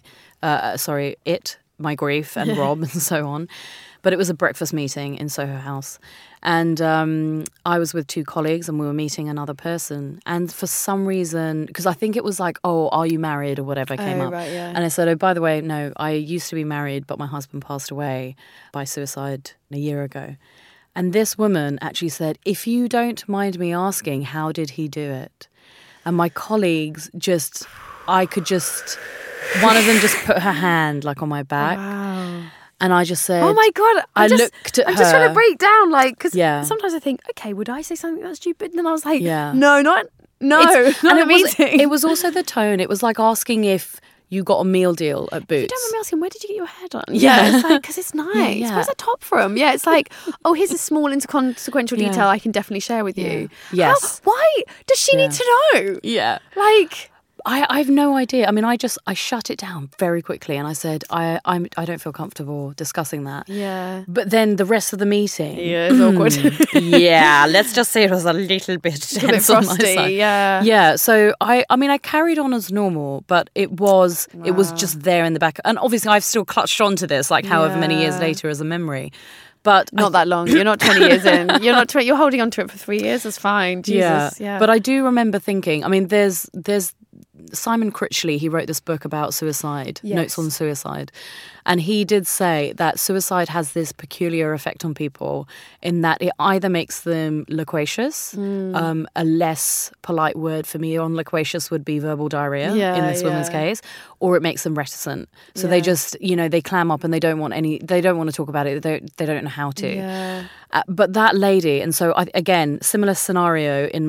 [SPEAKER 5] My Grief and Rob and so on. But it was a breakfast meeting in Soho House. And I was with two colleagues and we were meeting another person. And for some reason, because I think it was like, oh, are you married or whatever came up.
[SPEAKER 8] Right, yeah.
[SPEAKER 5] And I said, oh, by the way, no, I used to be married, but my husband passed away by suicide a year ago. And this woman actually said, if you don't mind me asking, how did he do it? And my colleagues one of them just put her hand like on my back.
[SPEAKER 8] Wow.
[SPEAKER 5] And I just said,
[SPEAKER 8] oh my God,
[SPEAKER 5] I looked at her.
[SPEAKER 8] I'm just trying to break down, because sometimes I think, okay, would I say something that's stupid? And then I was like, no, not a meeting.
[SPEAKER 5] It was also the tone. It was like asking if you got a meal deal at Boots.
[SPEAKER 8] You don't mind me asking, where did you get your hair done? Yeah, it's like, because it's nice.
[SPEAKER 5] Yeah.
[SPEAKER 8] Where's that top from? Yeah, it's like, oh, here's a small inconsequential detail I can definitely share with you.
[SPEAKER 5] Yes.
[SPEAKER 8] Why does she need to know?
[SPEAKER 5] Yeah.
[SPEAKER 8] Like...
[SPEAKER 5] I have no idea. I mean, I shut it down very quickly and I said, I don't feel comfortable discussing that.
[SPEAKER 8] Yeah.
[SPEAKER 5] But then the rest of the meeting.
[SPEAKER 8] Yeah, it's awkward.
[SPEAKER 5] Let's just say it was a little bit tense
[SPEAKER 8] frosty,
[SPEAKER 5] on my side.
[SPEAKER 8] Yeah.
[SPEAKER 5] Yeah, so I carried on as normal, but it was just there in the back. And obviously I've still clutched onto this, like however many years later as a memory. But
[SPEAKER 8] not that long. You're not 20 years in. You're not 20. You're holding on to it for 3 years. It's fine. Jesus. Yeah.
[SPEAKER 5] But I do remember thinking, I mean, there's Simon Critchley, he wrote this book about suicide, Notes on Suicide. And he did say that suicide has this peculiar effect on people in that it either makes them loquacious, a less polite word for me on loquacious would be verbal diarrhea in this woman's case, or it makes them reticent. So they just, they clam up and they don't want to talk about it. They don't know how to.
[SPEAKER 8] Yeah.
[SPEAKER 5] But that lady, and so again, similar scenario in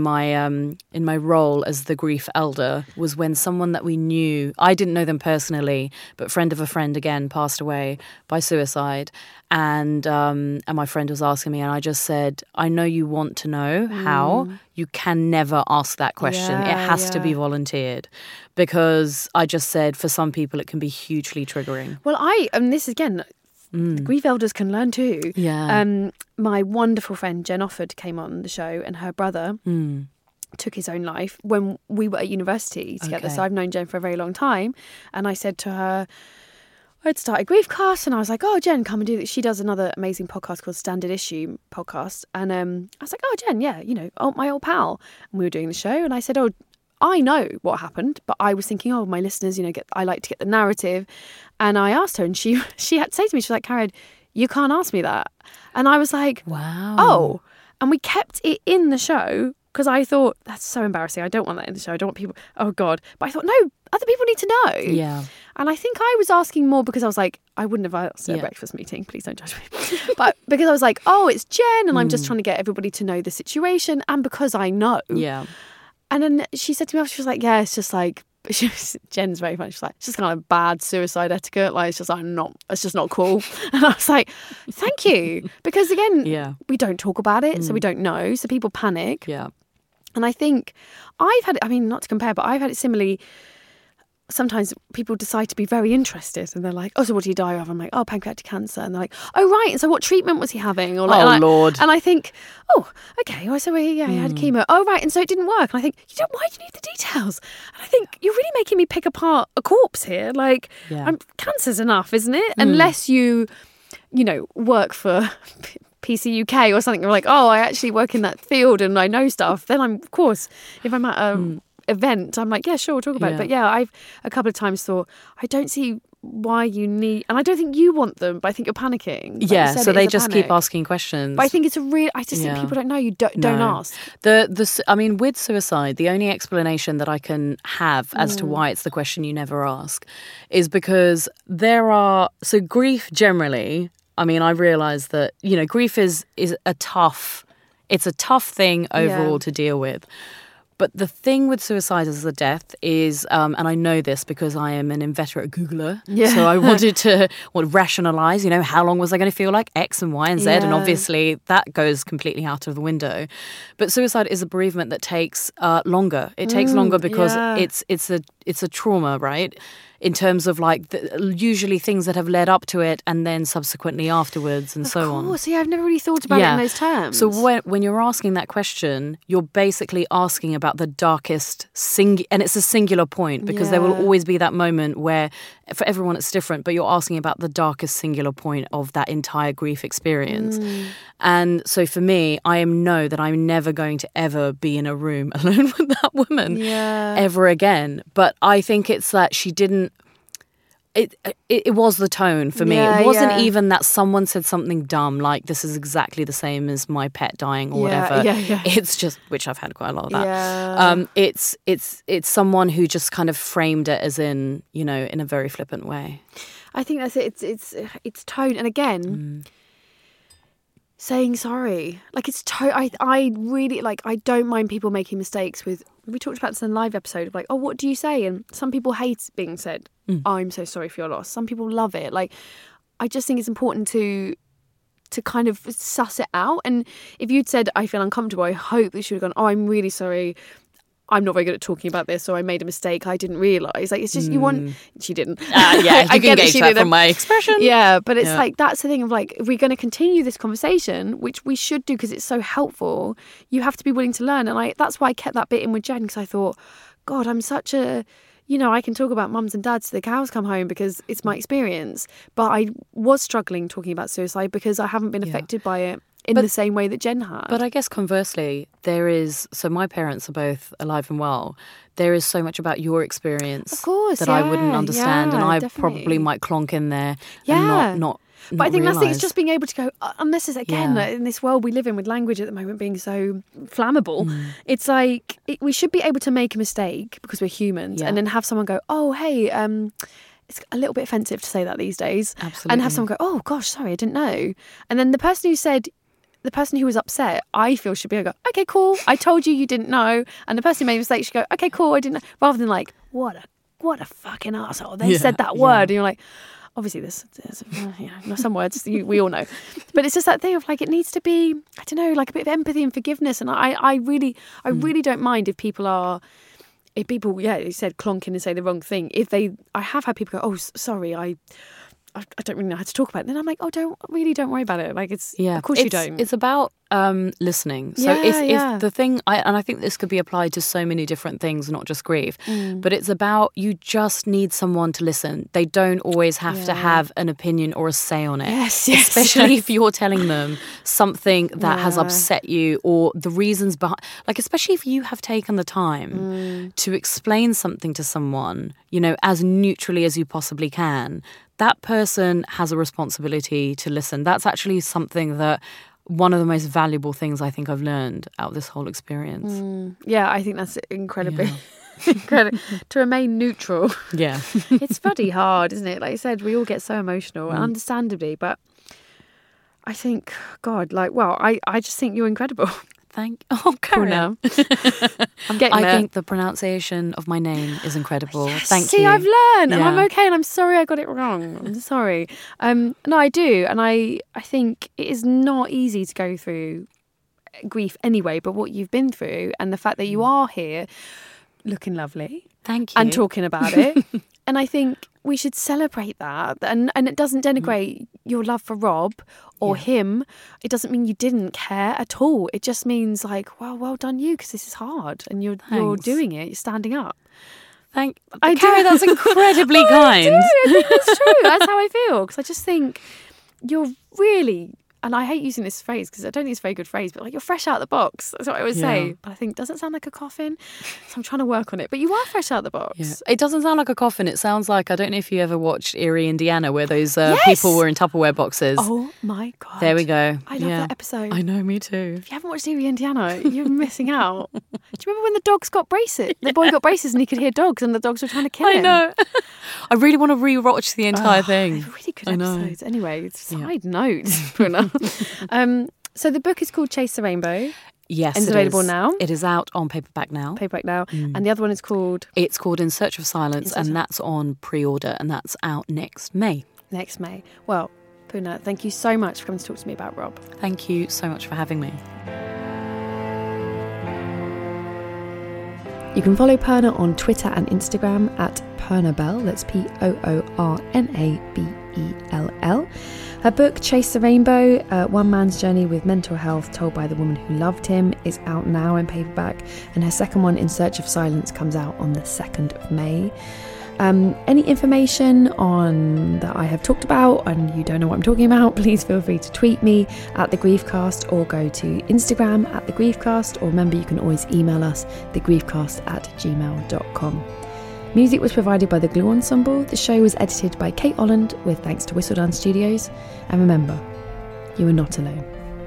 [SPEAKER 5] my role as the grief elder was when someone that we knew, I didn't know them personally, but friend of a friend again passed away by suicide, and my friend was asking me, and I just said, I know you want to know how. You can never ask that question. It has to be volunteered, because I just said for some people it can be hugely triggering.
[SPEAKER 8] Well, this again. Grief elders can learn too.
[SPEAKER 5] Yeah.
[SPEAKER 8] My wonderful friend Jen Offord came on the show, and her brother took his own life when we were at university together. So I've known Jen for a very long time, and I said to her, I'd started Griefcast, and I was like, oh, Jen, come and do this. She does another amazing podcast called Standard Issue Podcast, and I was like, oh, Jen, my old pal. And we were doing the show, and I said, oh, I know what happened, but I was thinking, oh, my listeners, I like to get the narrative. And I asked her, and she had to say to me, she was like, Karen, you can't ask me that. And I was like,
[SPEAKER 5] wow.
[SPEAKER 8] Oh. And we kept it in the show because I thought, that's so embarrassing. I don't want that in the show. I don't want people, oh God. But I thought, no, other people need to know.
[SPEAKER 5] Yeah.
[SPEAKER 8] And I think I was asking more because I was like, I wouldn't have asked at a breakfast meeting. Please don't judge me. But because I was like, oh, it's Jen, and I'm just trying to get everybody to know the situation. And because I know.
[SPEAKER 5] Yeah.
[SPEAKER 8] And then she said to me, she was like, yeah, it's just like, Jen's very funny. She's like, it's just kind of bad suicide etiquette. Like, it's just not cool. And I was like, thank you. Because again, we don't talk about it, so we don't know. So people panic.
[SPEAKER 5] Yeah.
[SPEAKER 8] And I think not to compare, but I've had it similarly. sometimes people decide to be very interested and they're like, oh, so what did he die of? I'm like, oh, pancreatic cancer. And they're like, oh, right. And so what treatment was he having? Or like,
[SPEAKER 5] Lord.
[SPEAKER 8] And I think, oh, okay. Oh, so he had chemo. Oh, right. And so it didn't work. And I think, why do you need the details? And I think, you're really making me pick apart a corpse here. Like, cancer's enough, isn't it? Unless you work for PC UK or something. You're like, oh, I actually work in that field and I know stuff. Then I'm, of course, if I'm at a event, I'm like, yeah, sure, we'll talk about it. But yeah, I've a couple of times thought, I don't see why you need, and I don't think you want them, but I think you're panicking.
[SPEAKER 5] Like so they just keep asking questions.
[SPEAKER 8] But I think it's I just think people don't know. You don't ask.
[SPEAKER 5] I mean, with suicide, the only explanation that I can have as to why it's the question you never ask is because so grief generally, I mean, I realise that, grief is a tough thing overall to deal with. But the thing with suicide as a death is, and I know this because I am an inveterate Googler, so I wanted to rationalise, how long was I going to feel like X and Y and Z, and obviously that goes completely out of the window. But suicide is a bereavement that takes longer. It takes longer because it's a trauma, right? In terms of like usually things that have led up to it and then subsequently afterwards and so on.
[SPEAKER 8] Of course, I've never really thought about it in those terms.
[SPEAKER 5] So when you're asking that question, you're basically asking about the darkest and it's a singular point because there will always be that moment where for everyone it's different, but you're asking about the darkest singular point of that entire grief experience. And so for me, I know that I'm never going to ever be in a room alone with that woman ever again. But I think it's that she didn't. It was the tone for me. It wasn't even that someone said something dumb like this is exactly the same as my pet dying or whatever. It's just, which I've had quite a lot of that. It's someone who just kind of framed it as in in a very flippant way.
[SPEAKER 8] I think that's it. It's tone, and again. Saying sorry, like it's I really like. I don't mind people making mistakes. We talked about this in a live episode of like, oh, what do you say? And some people hate being said, I'm so sorry for your loss. Some people love it. Like, I just think it's important to kind of suss it out. And if you'd said, I feel uncomfortable, I hope that she would have gone, oh, I'm really sorry. I'm not very good at talking about this, or I made a mistake. I didn't realise. Like, it's just you want. She didn't.
[SPEAKER 5] I can gauge that from my expression.
[SPEAKER 8] Yeah, but it's like that's the thing of like, if we're going to continue this conversation, which we should do because it's so helpful, you have to be willing to learn. And that's why I kept that bit in with Jen, because I thought, God, I'm such a. I can talk about mums and dads till the cows come home because it's my experience. But I was struggling talking about suicide because I haven't been affected by it. In the same way that Jen had.
[SPEAKER 5] But I guess conversely, so my parents are both alive and well. There is so much about your experience
[SPEAKER 8] of course,
[SPEAKER 5] that I wouldn't understand, and I probably might clonk in there and not
[SPEAKER 8] but I think that's it's just being able to go, and this is again in this world we live in with language at the moment being so flammable. It's like we should be able to make a mistake because we're humans, and then have someone go, oh, hey, it's a little bit offensive to say that these days.
[SPEAKER 5] Absolutely.
[SPEAKER 8] And have someone go, oh gosh, sorry, I didn't know. And then the person who was upset, I feel, should be able to go, okay, cool, I told you didn't know. And the person who made a mistake should go, okay, cool, I didn't know. Rather than like, what a fucking arsehole. They said that word. And you're like, obviously there's some words we all know. But it's just that thing of like, it needs to be, I don't know, like a bit of empathy and forgiveness. And I really don't mind if people, you said clonking and say the wrong thing. I have had people go, oh, sorry, I don't really know how to talk about it. Then I'm like, oh, don't worry about it. Like, of course you don't.
[SPEAKER 5] It's about listening. So if the thing, and I think this could be applied to so many different things, not just grief, but it's about you just need someone to listen. They don't always have to have an opinion or a say on it.
[SPEAKER 8] Yes,
[SPEAKER 5] especially if you're telling them something that has upset you or the reasons behind, like, especially if you have taken the time to explain something to someone, as neutrally as you possibly can. That person has a responsibility to listen. That's actually something that one of the most valuable things I think I've learned out of this whole experience.
[SPEAKER 8] Yeah, I think that's incredibly incredible. To remain neutral.
[SPEAKER 5] Yeah.
[SPEAKER 8] It's bloody hard, isn't it? Like I said, we all get so emotional, and understandably, but I think, God, I just think you're incredible.
[SPEAKER 5] Cool now.
[SPEAKER 8] I'm getting there.
[SPEAKER 5] I think the pronunciation of my name is incredible.
[SPEAKER 8] Yes.
[SPEAKER 5] Thank you.
[SPEAKER 8] See, I've learned, and I'm okay, and I'm sorry I got it wrong. I'm sorry. No, I do, and I think it is not easy to go through grief anyway, but what you've been through and the fact that you are here looking lovely.
[SPEAKER 5] Thank you.
[SPEAKER 8] And talking about it. And I think we should celebrate that. And it doesn't denigrate your love for Rob or him. It doesn't mean you didn't care at all. It just means like, well done you, because this is hard. And you're doing it. You're standing up.
[SPEAKER 5] Carrie, that's incredibly kind.
[SPEAKER 8] I think that's true. That's how I feel. Because I just think you're really... And I hate using this phrase because I don't think it's a very good phrase, but like you're fresh out of the box. That's what I always say. But I think, does it sound like a coffin? So I'm trying to work on it. But you are fresh out of the box.
[SPEAKER 5] Yeah. It doesn't sound like a coffin. It sounds like, I don't know if you ever watched Erie, Indiana, where those people were in Tupperware boxes.
[SPEAKER 8] Oh my God.
[SPEAKER 5] There we go.
[SPEAKER 8] I love that episode.
[SPEAKER 5] I know, me too.
[SPEAKER 8] If you haven't watched Erie, Indiana, you're missing out. Do you remember when the dogs got braces? The boy got braces and he could hear dogs and the dogs were trying to kill him.
[SPEAKER 5] I know. I really want to re-watch the entire thing.
[SPEAKER 8] They're really good episodes. Anyway, side note, Bruna. So the book is called Chase the Rainbow.
[SPEAKER 5] Yes,
[SPEAKER 8] and it's available now.
[SPEAKER 5] It is out on paperback now.
[SPEAKER 8] And the other one is called?
[SPEAKER 5] It's called In Search of Silence, and that's on pre-order, and that's out next May.
[SPEAKER 8] Next May. Well, Puna, thank you so much for coming to talk to me about Rob.
[SPEAKER 5] Thank you so much for having me.
[SPEAKER 2] You can follow Purna on Twitter and Instagram at PurnaBell. That's POORNABELL. Her book, Chase the Rainbow, One Man's Journey with Mental Health told by the woman who loved him, is out now in paperback. And her second one, In Search of Silence, comes out on the 2nd of May. Any information on that I have talked about and you don't know what I'm talking about, please feel free to tweet me at The Griefcast or go to Instagram at The Griefcast, or remember you can always email us thegriefcast@gmail.com. Music was provided by the Glue Ensemble. The show was edited by Kate Holland with thanks to Whistledown Studios. And remember, you are not alone.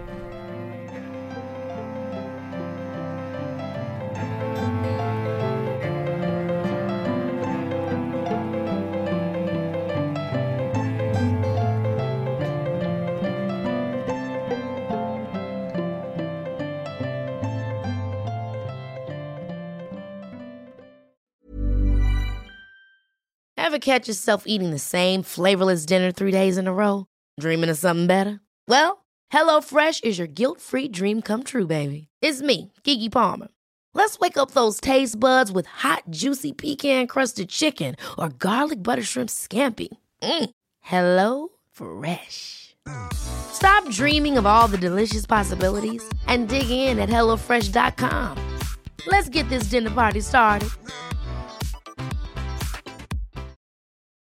[SPEAKER 3] Ever catch yourself eating the same flavorless dinner 3 days in a row? Dreaming of something better? Well, HelloFresh is your guilt-free dream come true, baby. It's me, Keke Palmer. Let's wake up those taste buds with hot, juicy pecan-crusted chicken or garlic butter shrimp scampi. HelloFresh. Stop dreaming of all the delicious possibilities and dig in at HelloFresh.com. Let's get this dinner party started.